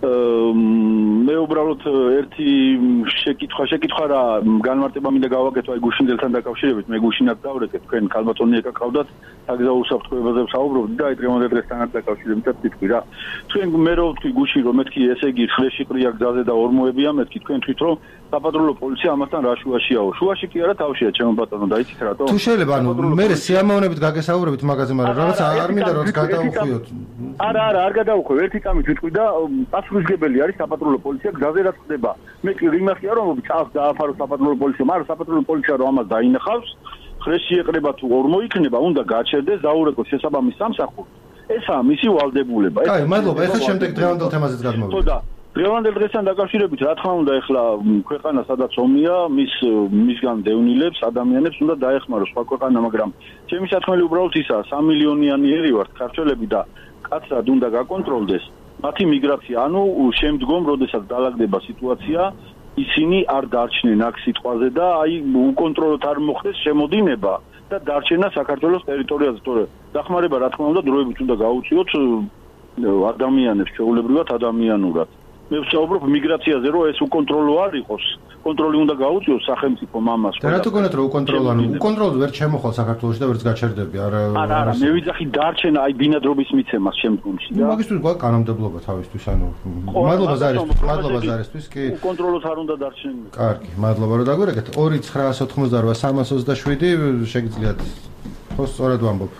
მე უბრალოდ ერთი შეკითხვა შეკითხვა რა განმარტება მინდა გავაკეთო აი გუშინძელთან დაკავშირებით მე გუშინად დავრეკე თქვენ ქალბატონი ეკა ყავდათ საგზაო უსაფრთხოებაზე ვსაუბრობთ და აი დღევანდელ დღესთან დაკავშირებით თქვი რა თქვენ მე რო ვთქვი გუში რომ მეთქი ესე იგი ხრეში ყრია გზაზე და ორმოებია მეთქი თქვენ თვით რომ საპატრულო პოლიცია ამასთან რა შუაშიაო შუაში კი არა თავშია ჩემო ბატონო და იცით რატო თუ შეიძლება ანუ მე სიამოვნებით გაგესაუბრებით მაგაზე მაგრამ რაღაც არ მინდა რომ გადაუხვიოთ არა არა არ გადაუხვევ ერთი კამით ვიტყვი და პასუხისგებელი არის საპატრულო პოლიცია გზაზე რაც ხდება მე კი იმახია რომ წავს დააფარო საპატრულო პოლიცია მაგრამ საპატრულო პოლიცია რომ ამას დაინახავს ხრეში ეყრება თუ ორმო იქნება უნდა გაჩერდეს დაურეკოს შესაბამის სამსახურს ესაა მისი ვალდებულება აი მადლობა ეხლა შემდეგ დღევანდელ თემაზეც გადმოვიდეთ ხო და დღევანდელ დღესთან დაკავშირებით რა თქმა უნდა ეხლა ქვეყანა სადაც ომია მის მისგან დევნილებს ადამიანებს უნდა დაეხმაროს სხვა ქვეყანა მაგრამ ჩემი საქმე უბრალოდ ისაა სამი მილიონიანი ერი ვართ ქართველები და კაცრად უნდა გაკონტროლდეს მათი მიგრაცია ანუ შემდგომ როდესაც დაალაგდება სიტუაცია ისინი არ დარჩნენ აქ სიტყვაზე და აი უკონტროლოდ არ მოხდეს შემოდინება და დარჩენა საქართველოს ტერიტორიაზე თორე დახმარება რა თქმა უნდა დროებით უნდა გაუწიოთ ადამიანებს ჩვეულებრივად ადამიანურად მე ვსაუბრობ მიგრაციაზე რომ ეს უკონტროლო არ იყოს კონტროლი უნდა გაუწიოს სახელმწიფო მამას და რატო გონათ რომ უკონტროლო ანუ უკონტროლოდ ვერ შემოხვალ საქართველოში და ვერც გაჩერდები არა არა არა მე ვიძახი დარჩენა აი ბინადრობის მიცემას შემდგომში და მაგისთვის გვაქვს კანონმდებლობა თავისთვის ანუ მადლობა ზარისთვის მადლობა ზარისთვის კი უკონტროლოდ არ უნდა დარჩენილ კარგი მადლობა რომ დაგვირეკეთ ორი ცხრაას ოთხმოცდაოთხ სამას ოცდაშვიდი შეგიძლიათ ხო სწორად ვამბობ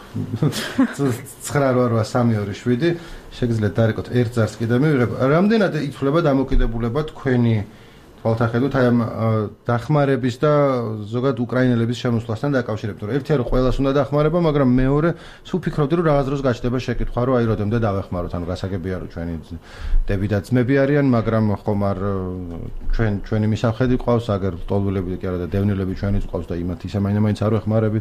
ცხრა რვა სამი ორი შვიდი შეგიძლიათ დარეკოთ ერთ ზარს კიდე მივიღებ რამდენად იცვლება დამოკიდებულება თქვენი თვალთახედვით აი ამ დახმარების და ზოგადად უკრაინელების შემოსვლასთან დაკავშირებით რომ ერთი არის ყველას უნდა დახმარება მაგრამ მეორე სულ ფიქრობდი რომ რაღაც დროს გაჩნდება შეკითხვა რომ აი როდემდე დავეხმაროთ ანუ გასაგებია რომ ჩვენი დები და ძმები არიან მაგრამ ხომ არ ჩვენ ჩვენი მისავხედი ყავს აგერ ტოლვილები კი არა და დევნილები ჩვენიც ყავს და იმათ ისე მაინც არ ვეხმარებით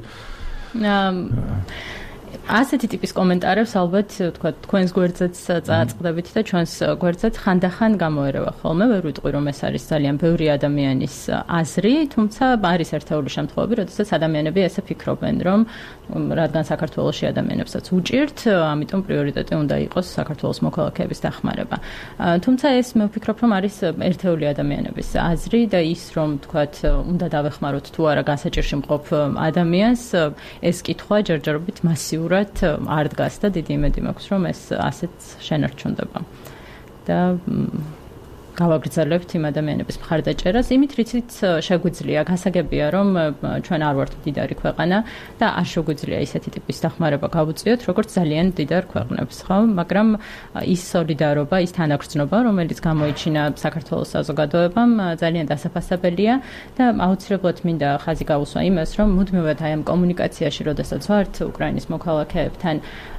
ასეთი ტიპის კომენტარებს ალბათ თქვა თქვენს გვერდზეც წააწყდებით და ჩვენს გვერდზეც ხანდახან გამოერევა ხოლმე ვერ ვიტყვი რომ ეს არის ძალიან ბევრი ადამიანის აზრი თუმცა არის ერთეული შემთხვევები როდესაც ადამიანები ესე ფიქრობენ რომ რადგან საქართველოში ადამიანებსაც უჭირთ ამიტომ პრიორიტეტი უნდა იყოს საქართველოს მოქალაქეების დახმარება თუმცა ეს მე ვფიქრობ რომ არის ერთეული ადამიანების აზრი და ის რომ თქვა უნდა დავეხმაროთ თუ არა გასაჭირში მყოფ ადამიანს ეს კითხვა ჯერჯერობით მასიურად არ დგას და დიდი იმედი მაქვს რომ ეს ასეც შენარჩუნდება და გავაგრძელებთ იმ ადამიანების მხარდაჭერას იმით რიცით შეგვიძლია გასაგებია რომ ჩვენ არ ვართ მდიდარი ქვეყანა და არ შეგვიძლია ისეთი ტიპის დახმარება გავუწიოთ როგორც ძალიან მდიდარ ქვეყნებს ხო მაგრამ ის სოლიდარობა ის თანაგრძნობა რომელიც გამოიჩინა საქართველოს საზოგადოებამ ძალიან დასაფასებელია და აუცილებლად მინდა ხაზი გავუსვა იმას რომ მუდმივად აი ამ კომუნიკაციაში როდესაც ვართ უკრაინის მოქალაქეებთან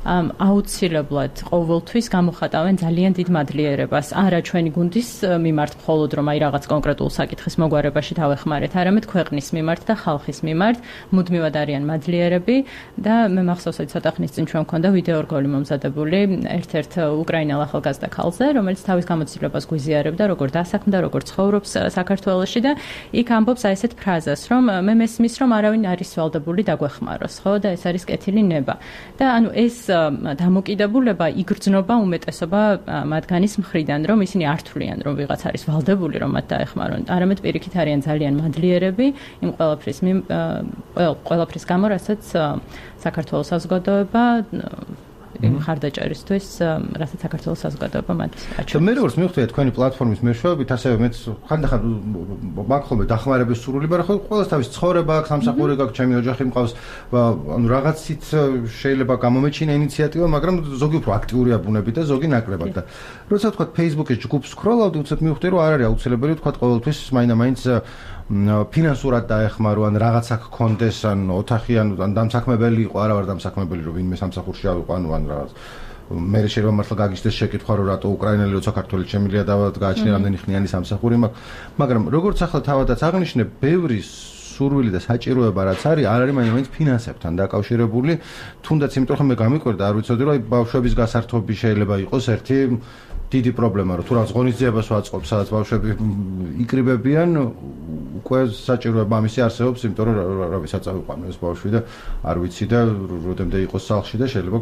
აუცილებლად ყოველთვის გამოხატავენ ძალიან დიდ მადლიერებას არა ჩვენი გუნდის მიმართ მხოლოდ რომ აი რაღაც კონკრეტულ საკითხის მოგვარებაში დავეხმარეთ, არამედ ქვეყნის მიმართ და ხალხის მიმართ მუდმივად არიან მადლიერები და მე მახსოვს აი ცოტა ხნის წინ ჩვენ მქონდა ვიდეო რგოლი მომზადებული ერთ-ერთ უკრაინელ ახალგაზრდა ქალზე, რომელიც თავის გამოცდილებას გვიზიარებდა, როგორ დასაქმდა, როგორ ცხოვრობს საქართველოში და იქ ამბობს აი ესეთ ფრაზას, რომ მე მესმის რომ არავინ არის ვალდებული დაგვეხმაროს, ხო და ეს არის კეთილი ნება. და ანუ ეს დამოკიდებულება იგრძნობა უმეტესობა მათგანის მხრიდან, რომ ისინი არ თვლიან რომ ვიღაც არის ვალდებული რომ მათ დაეხმარონ. არამედ პირიქით არიან ძალიან მადლიერები იმ ყველაფრის ყველაფრის გამო, რასაც საქართველოს საზოგადოება მხარდაჭერისთვის, რასაც საქართველოს საზოგადოება მათ აჩვენებს. მე როგორც მივხვდი თქვენი პლატფორმის მეშვეობით, ასევე მეც ხანდახან მაგხოლმე დახმარების სურვილი, მაგრამ ხო ყველას თავის ცხოვრება აქვს, სამსახური გაქვს, ჩემი ოჯახი მყავს, ანუ რაღაცით შეიძლება გამომეჩინა ინიციატივა, მაგრამ ზოგი უფრო აქტიურია ბუნებით და ზოგი ნაკლებად და როცა თქვა Facebook-ის ჯგუფს სკროლავდი, უცებ მივხვდი რომ არ არის აუცილებელი თქვა ყოველთვის მაინდა-მაინც ფინანსურად დაეხმარო ან რაღაცა გქონდეს ან ოთახი ან დამსაქმებელი იყო, არა ვარ დამსაქმებელი რომ ვინმე სამსახურში ავიყო ანუ ან რაღაც მე შეიძლება მართლა გაგიჩნდეს შეკითხვა რომ რატო უკრაინელი როცა საქართველოს შემიძლია გააჩნია რამდენი ხნიანი სამსახური მაქვს, მაგრამ როგორც ახლა თავადაც აღნიშნე, ბევრი სურვილი და საჭიროება რაც არის, არ არის მაინც ფინანსებთან დაკავშირებული, თუნდაც იმიტომ რომ მე გამიკვირდა, არ ვიცოდი რომ ბავშვების გასართობი შეიძლება იყოს ერთი დიდი პრობლემა რომ თუ რაღაც ღონისძიებას ვაწყობ, სადაც ბავშვები იკრიბებიან, უკვე საჭიროა ამისი არსებობს, იმიტომ რომ რა ვიცი, საწავიყვანო ეს ბავშვი და არ ვიცი და როდემდე იყოს სახლში და შეიძლება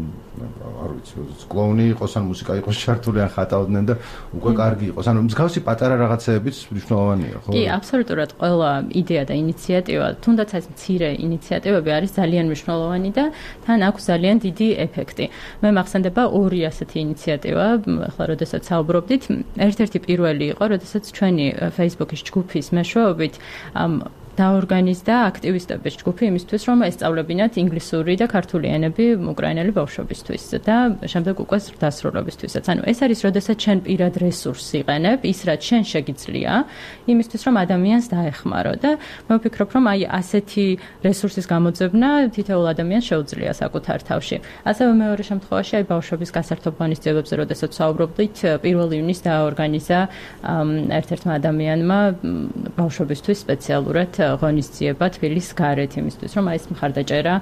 არ ვიცი, კლოუნი იყოს ან მუსიკა იყოს ჩართული ან ხატავდნენ და უკვე კარგი იყოს. ანუ მსგავსი პატარა რაღაცეებიც მნიშვნელოვანია, ხო? კი, აბსოლუტურად ყველა იდეა და ინიციატივა, თუნდაც ეს მცირე ინიციატივები არის ძალიან მნიშვნელოვანი და თან აქვს ძალიან დიდი ეფექტი. მე მახსენდება ორი ასეთი ინიციატივა, ახლა როდესაც საუბრობდით, ერთ-ერთი პირველი იყო, როდესაც ჩვენი Facebook-ის ჯგუფის მეშვეობით დაორგანიზდა აქტივისტების ჯგუფი იმისთვის, რომ ესწავლებინათ ინგლისური და ქართული ენები უკრაინელი ბავშვებისთვის და შემდეგ უკვე დასრულებისთვისაც. ანუ ეს არის, როდესაც შენ პირად რესურსს იყენებ, ის რაც შენ შეგიძლია, იმისთვის, რომ ადამიანს დაეხმარო და მე ვფიქრობ, რომ აი ასეთი რესურსის გამოძებნა თითოეულ ადამიანს შეუძლია საკუთარ თავში. ასევე მეორე შემთხვევაში აი ბავშვების გასართობ ღონისძიებებზე, როდესაც საუბრობდით, პირველ ივნისს დაორგანიზა ერთ-ერთმა ადამიანმა ბავშვებისთვის სპეციალურად ღონისძიება თბილისის გარეთ იმისთვის, რომ აი ეს მხარდაჭერა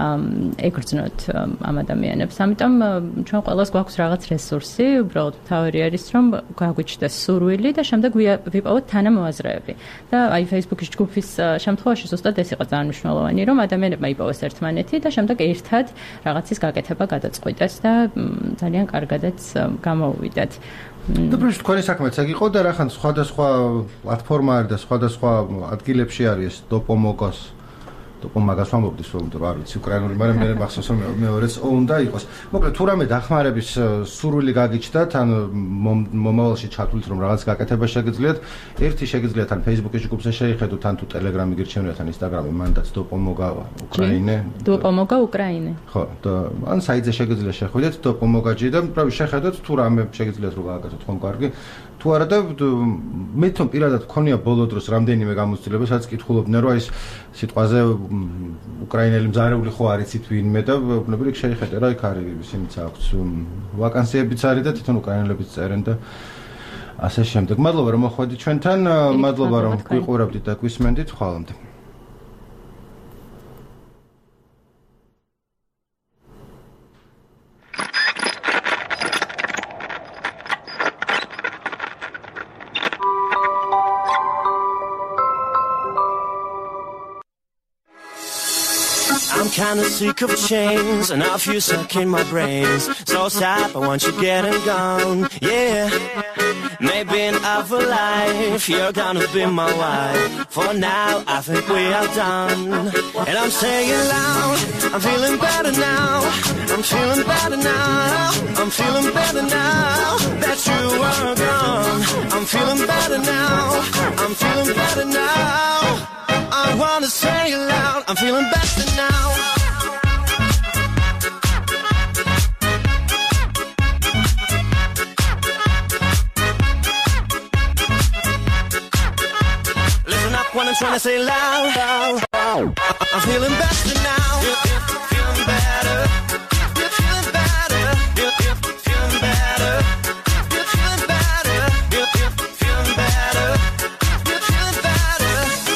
ეგრძნოთ ამ ადამიანებს. ამიტომ ჩვენ ყველას გვაქვს რაღაც რესურსი, უბრალოდ თავი არის, რომ გაგვიჩნდეს სურვილი და შემდეგ ვიპოვოთ თანამოაზრეები. და აი Facebook-ის ჯგუფის შემთხვევაში ზუსტად ეს იყო ძალიან მნიშვნელოვანი, რომ ადამიანებმა იპოვეს ერთმანეთი და შემდეგ ერთად რაღაცის გაკეთება გადაწყვიტეს და ძალიან კარგადაც გამოუვიდათ. და პრინციპი თქვენი საქმეც ეგ იყო და რახან სხვადასხვა პლატფორმა არის და სხვადასხვა ადგილებში არის დოპომოგოს დოპომაგას ვამბობთ, რომ არ ვიცი უკრაინული, მაგრამ მე მახსოვს რომ მეორეც უნდა იყოს. მოკლედ თუ რამე დახმარების სურვილი გაგიჩნდა, თან მომავალში ჩათვლით რომ რაღაც გაკეთება შეგიძლიათ, ერთი შეგიძლიათ თან Facebook-ის ჯგუფზე შეიხედოთ, თან თუ Telegram-ი გირჩევნიათ, თან Instagram-ი, მანდაც დოპომოგა უკრაინე. დოპომოგა უკრაინე. ხო, და ან საიტზე შეგიძლიათ შეხვიდეთ დოპომოგაჯი და pravი შეხედოთ თუ რამე შეგიძლიათ რომ გააკეთოთ ხომ კარგი. თუ არა და მე თვითონ პირადად მქონია ბოლო დროს რამდენიმე გამოცდილება, სადაც კითხულობდნენ რომ აი ეს სიტყვაზე უკრაინელი მზარეული ხო არ იცით ვინმე და ბუნებრივი შეიხედე რა იქ არის ისინიც აქვს ვაკანსიებიც არის და თვითონ უკრაინელებიც წერენ და ასე შემდეგ. მადლობა რომ მოხვედით ჩვენთან, მადლობა რომ გვიყურებდით და გვისმენდით. ხვალამდე. I'm kinda sick of chains and I feel stuck in my brains. So stop, I want you getting gone, yeah. Maybe in other life you're gonna be my wife. For now, I think we are done. And I'm saying loud, I'm feeling better now. I'm feeling better now. I'm feeling better now that you are gone. I'm feeling better now. I'm feeling better now. I wanna say it loud, I'm feeling better now. Listen up when I'm trying to say loud, loud, loud. I'm feeling better now. Feeling better. You're feeling better. You're feeling better. You're feeling better. You're feeling better. You're feeling better.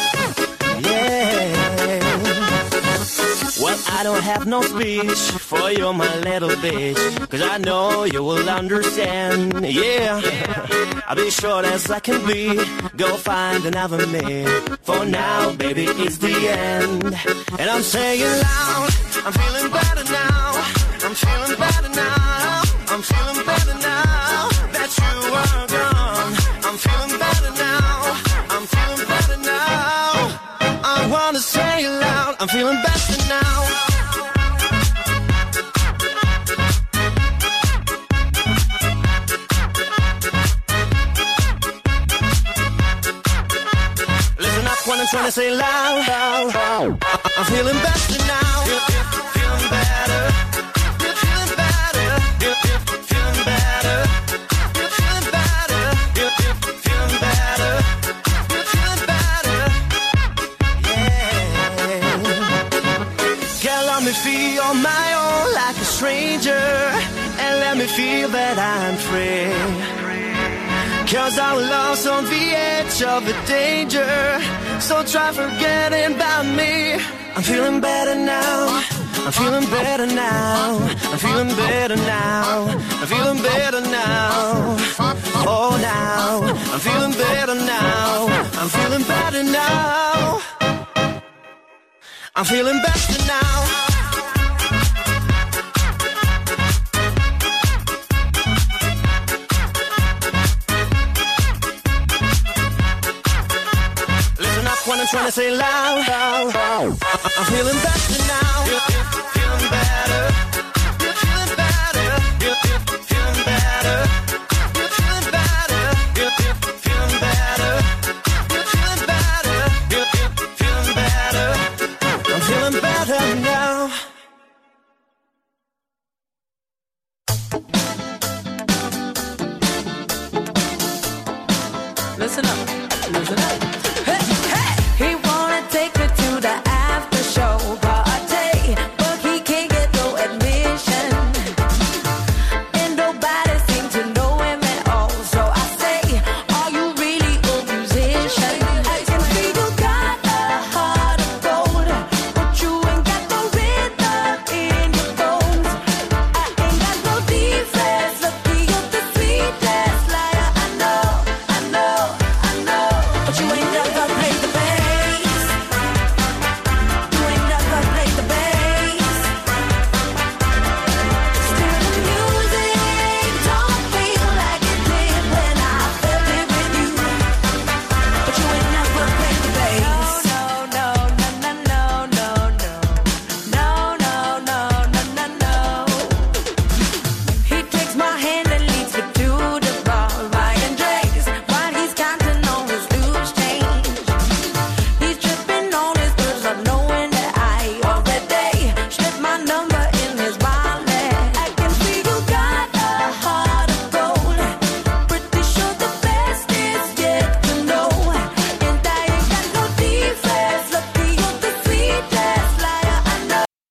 Well, I don't have no speech for you, my little bitch, cause I know you will understand, yeah. I'll be short as I can be, go find another man. For now, baby, it's the end. And I'm saying loud, I'm feeling better now. I'm feeling better now. I'm feeling better now that you are gone. I'm feeling better now. I'm feeling better now. I wanna say it loud, I'm feeling better now. Listen up when I'm trying to say loud, loud, loud. I'm feeling better now. Feeling better. You're feeling better. You're feeling better. You're feeling better. You're feeling better. You're feeling better. Girl, let me feel on my own like a stranger, and let me feel that I'm free. Cause our love's on the edge of a danger, so try forgetting about me. I'm feeling better now. I'm I'm feeling better now. I'm feeling better now. I'm feeling better now. Oh, now I'm feeling better now. I'm feeling better now. I'm feeling better now. Listen up when I'm trying to say loud. I'm feeling better now.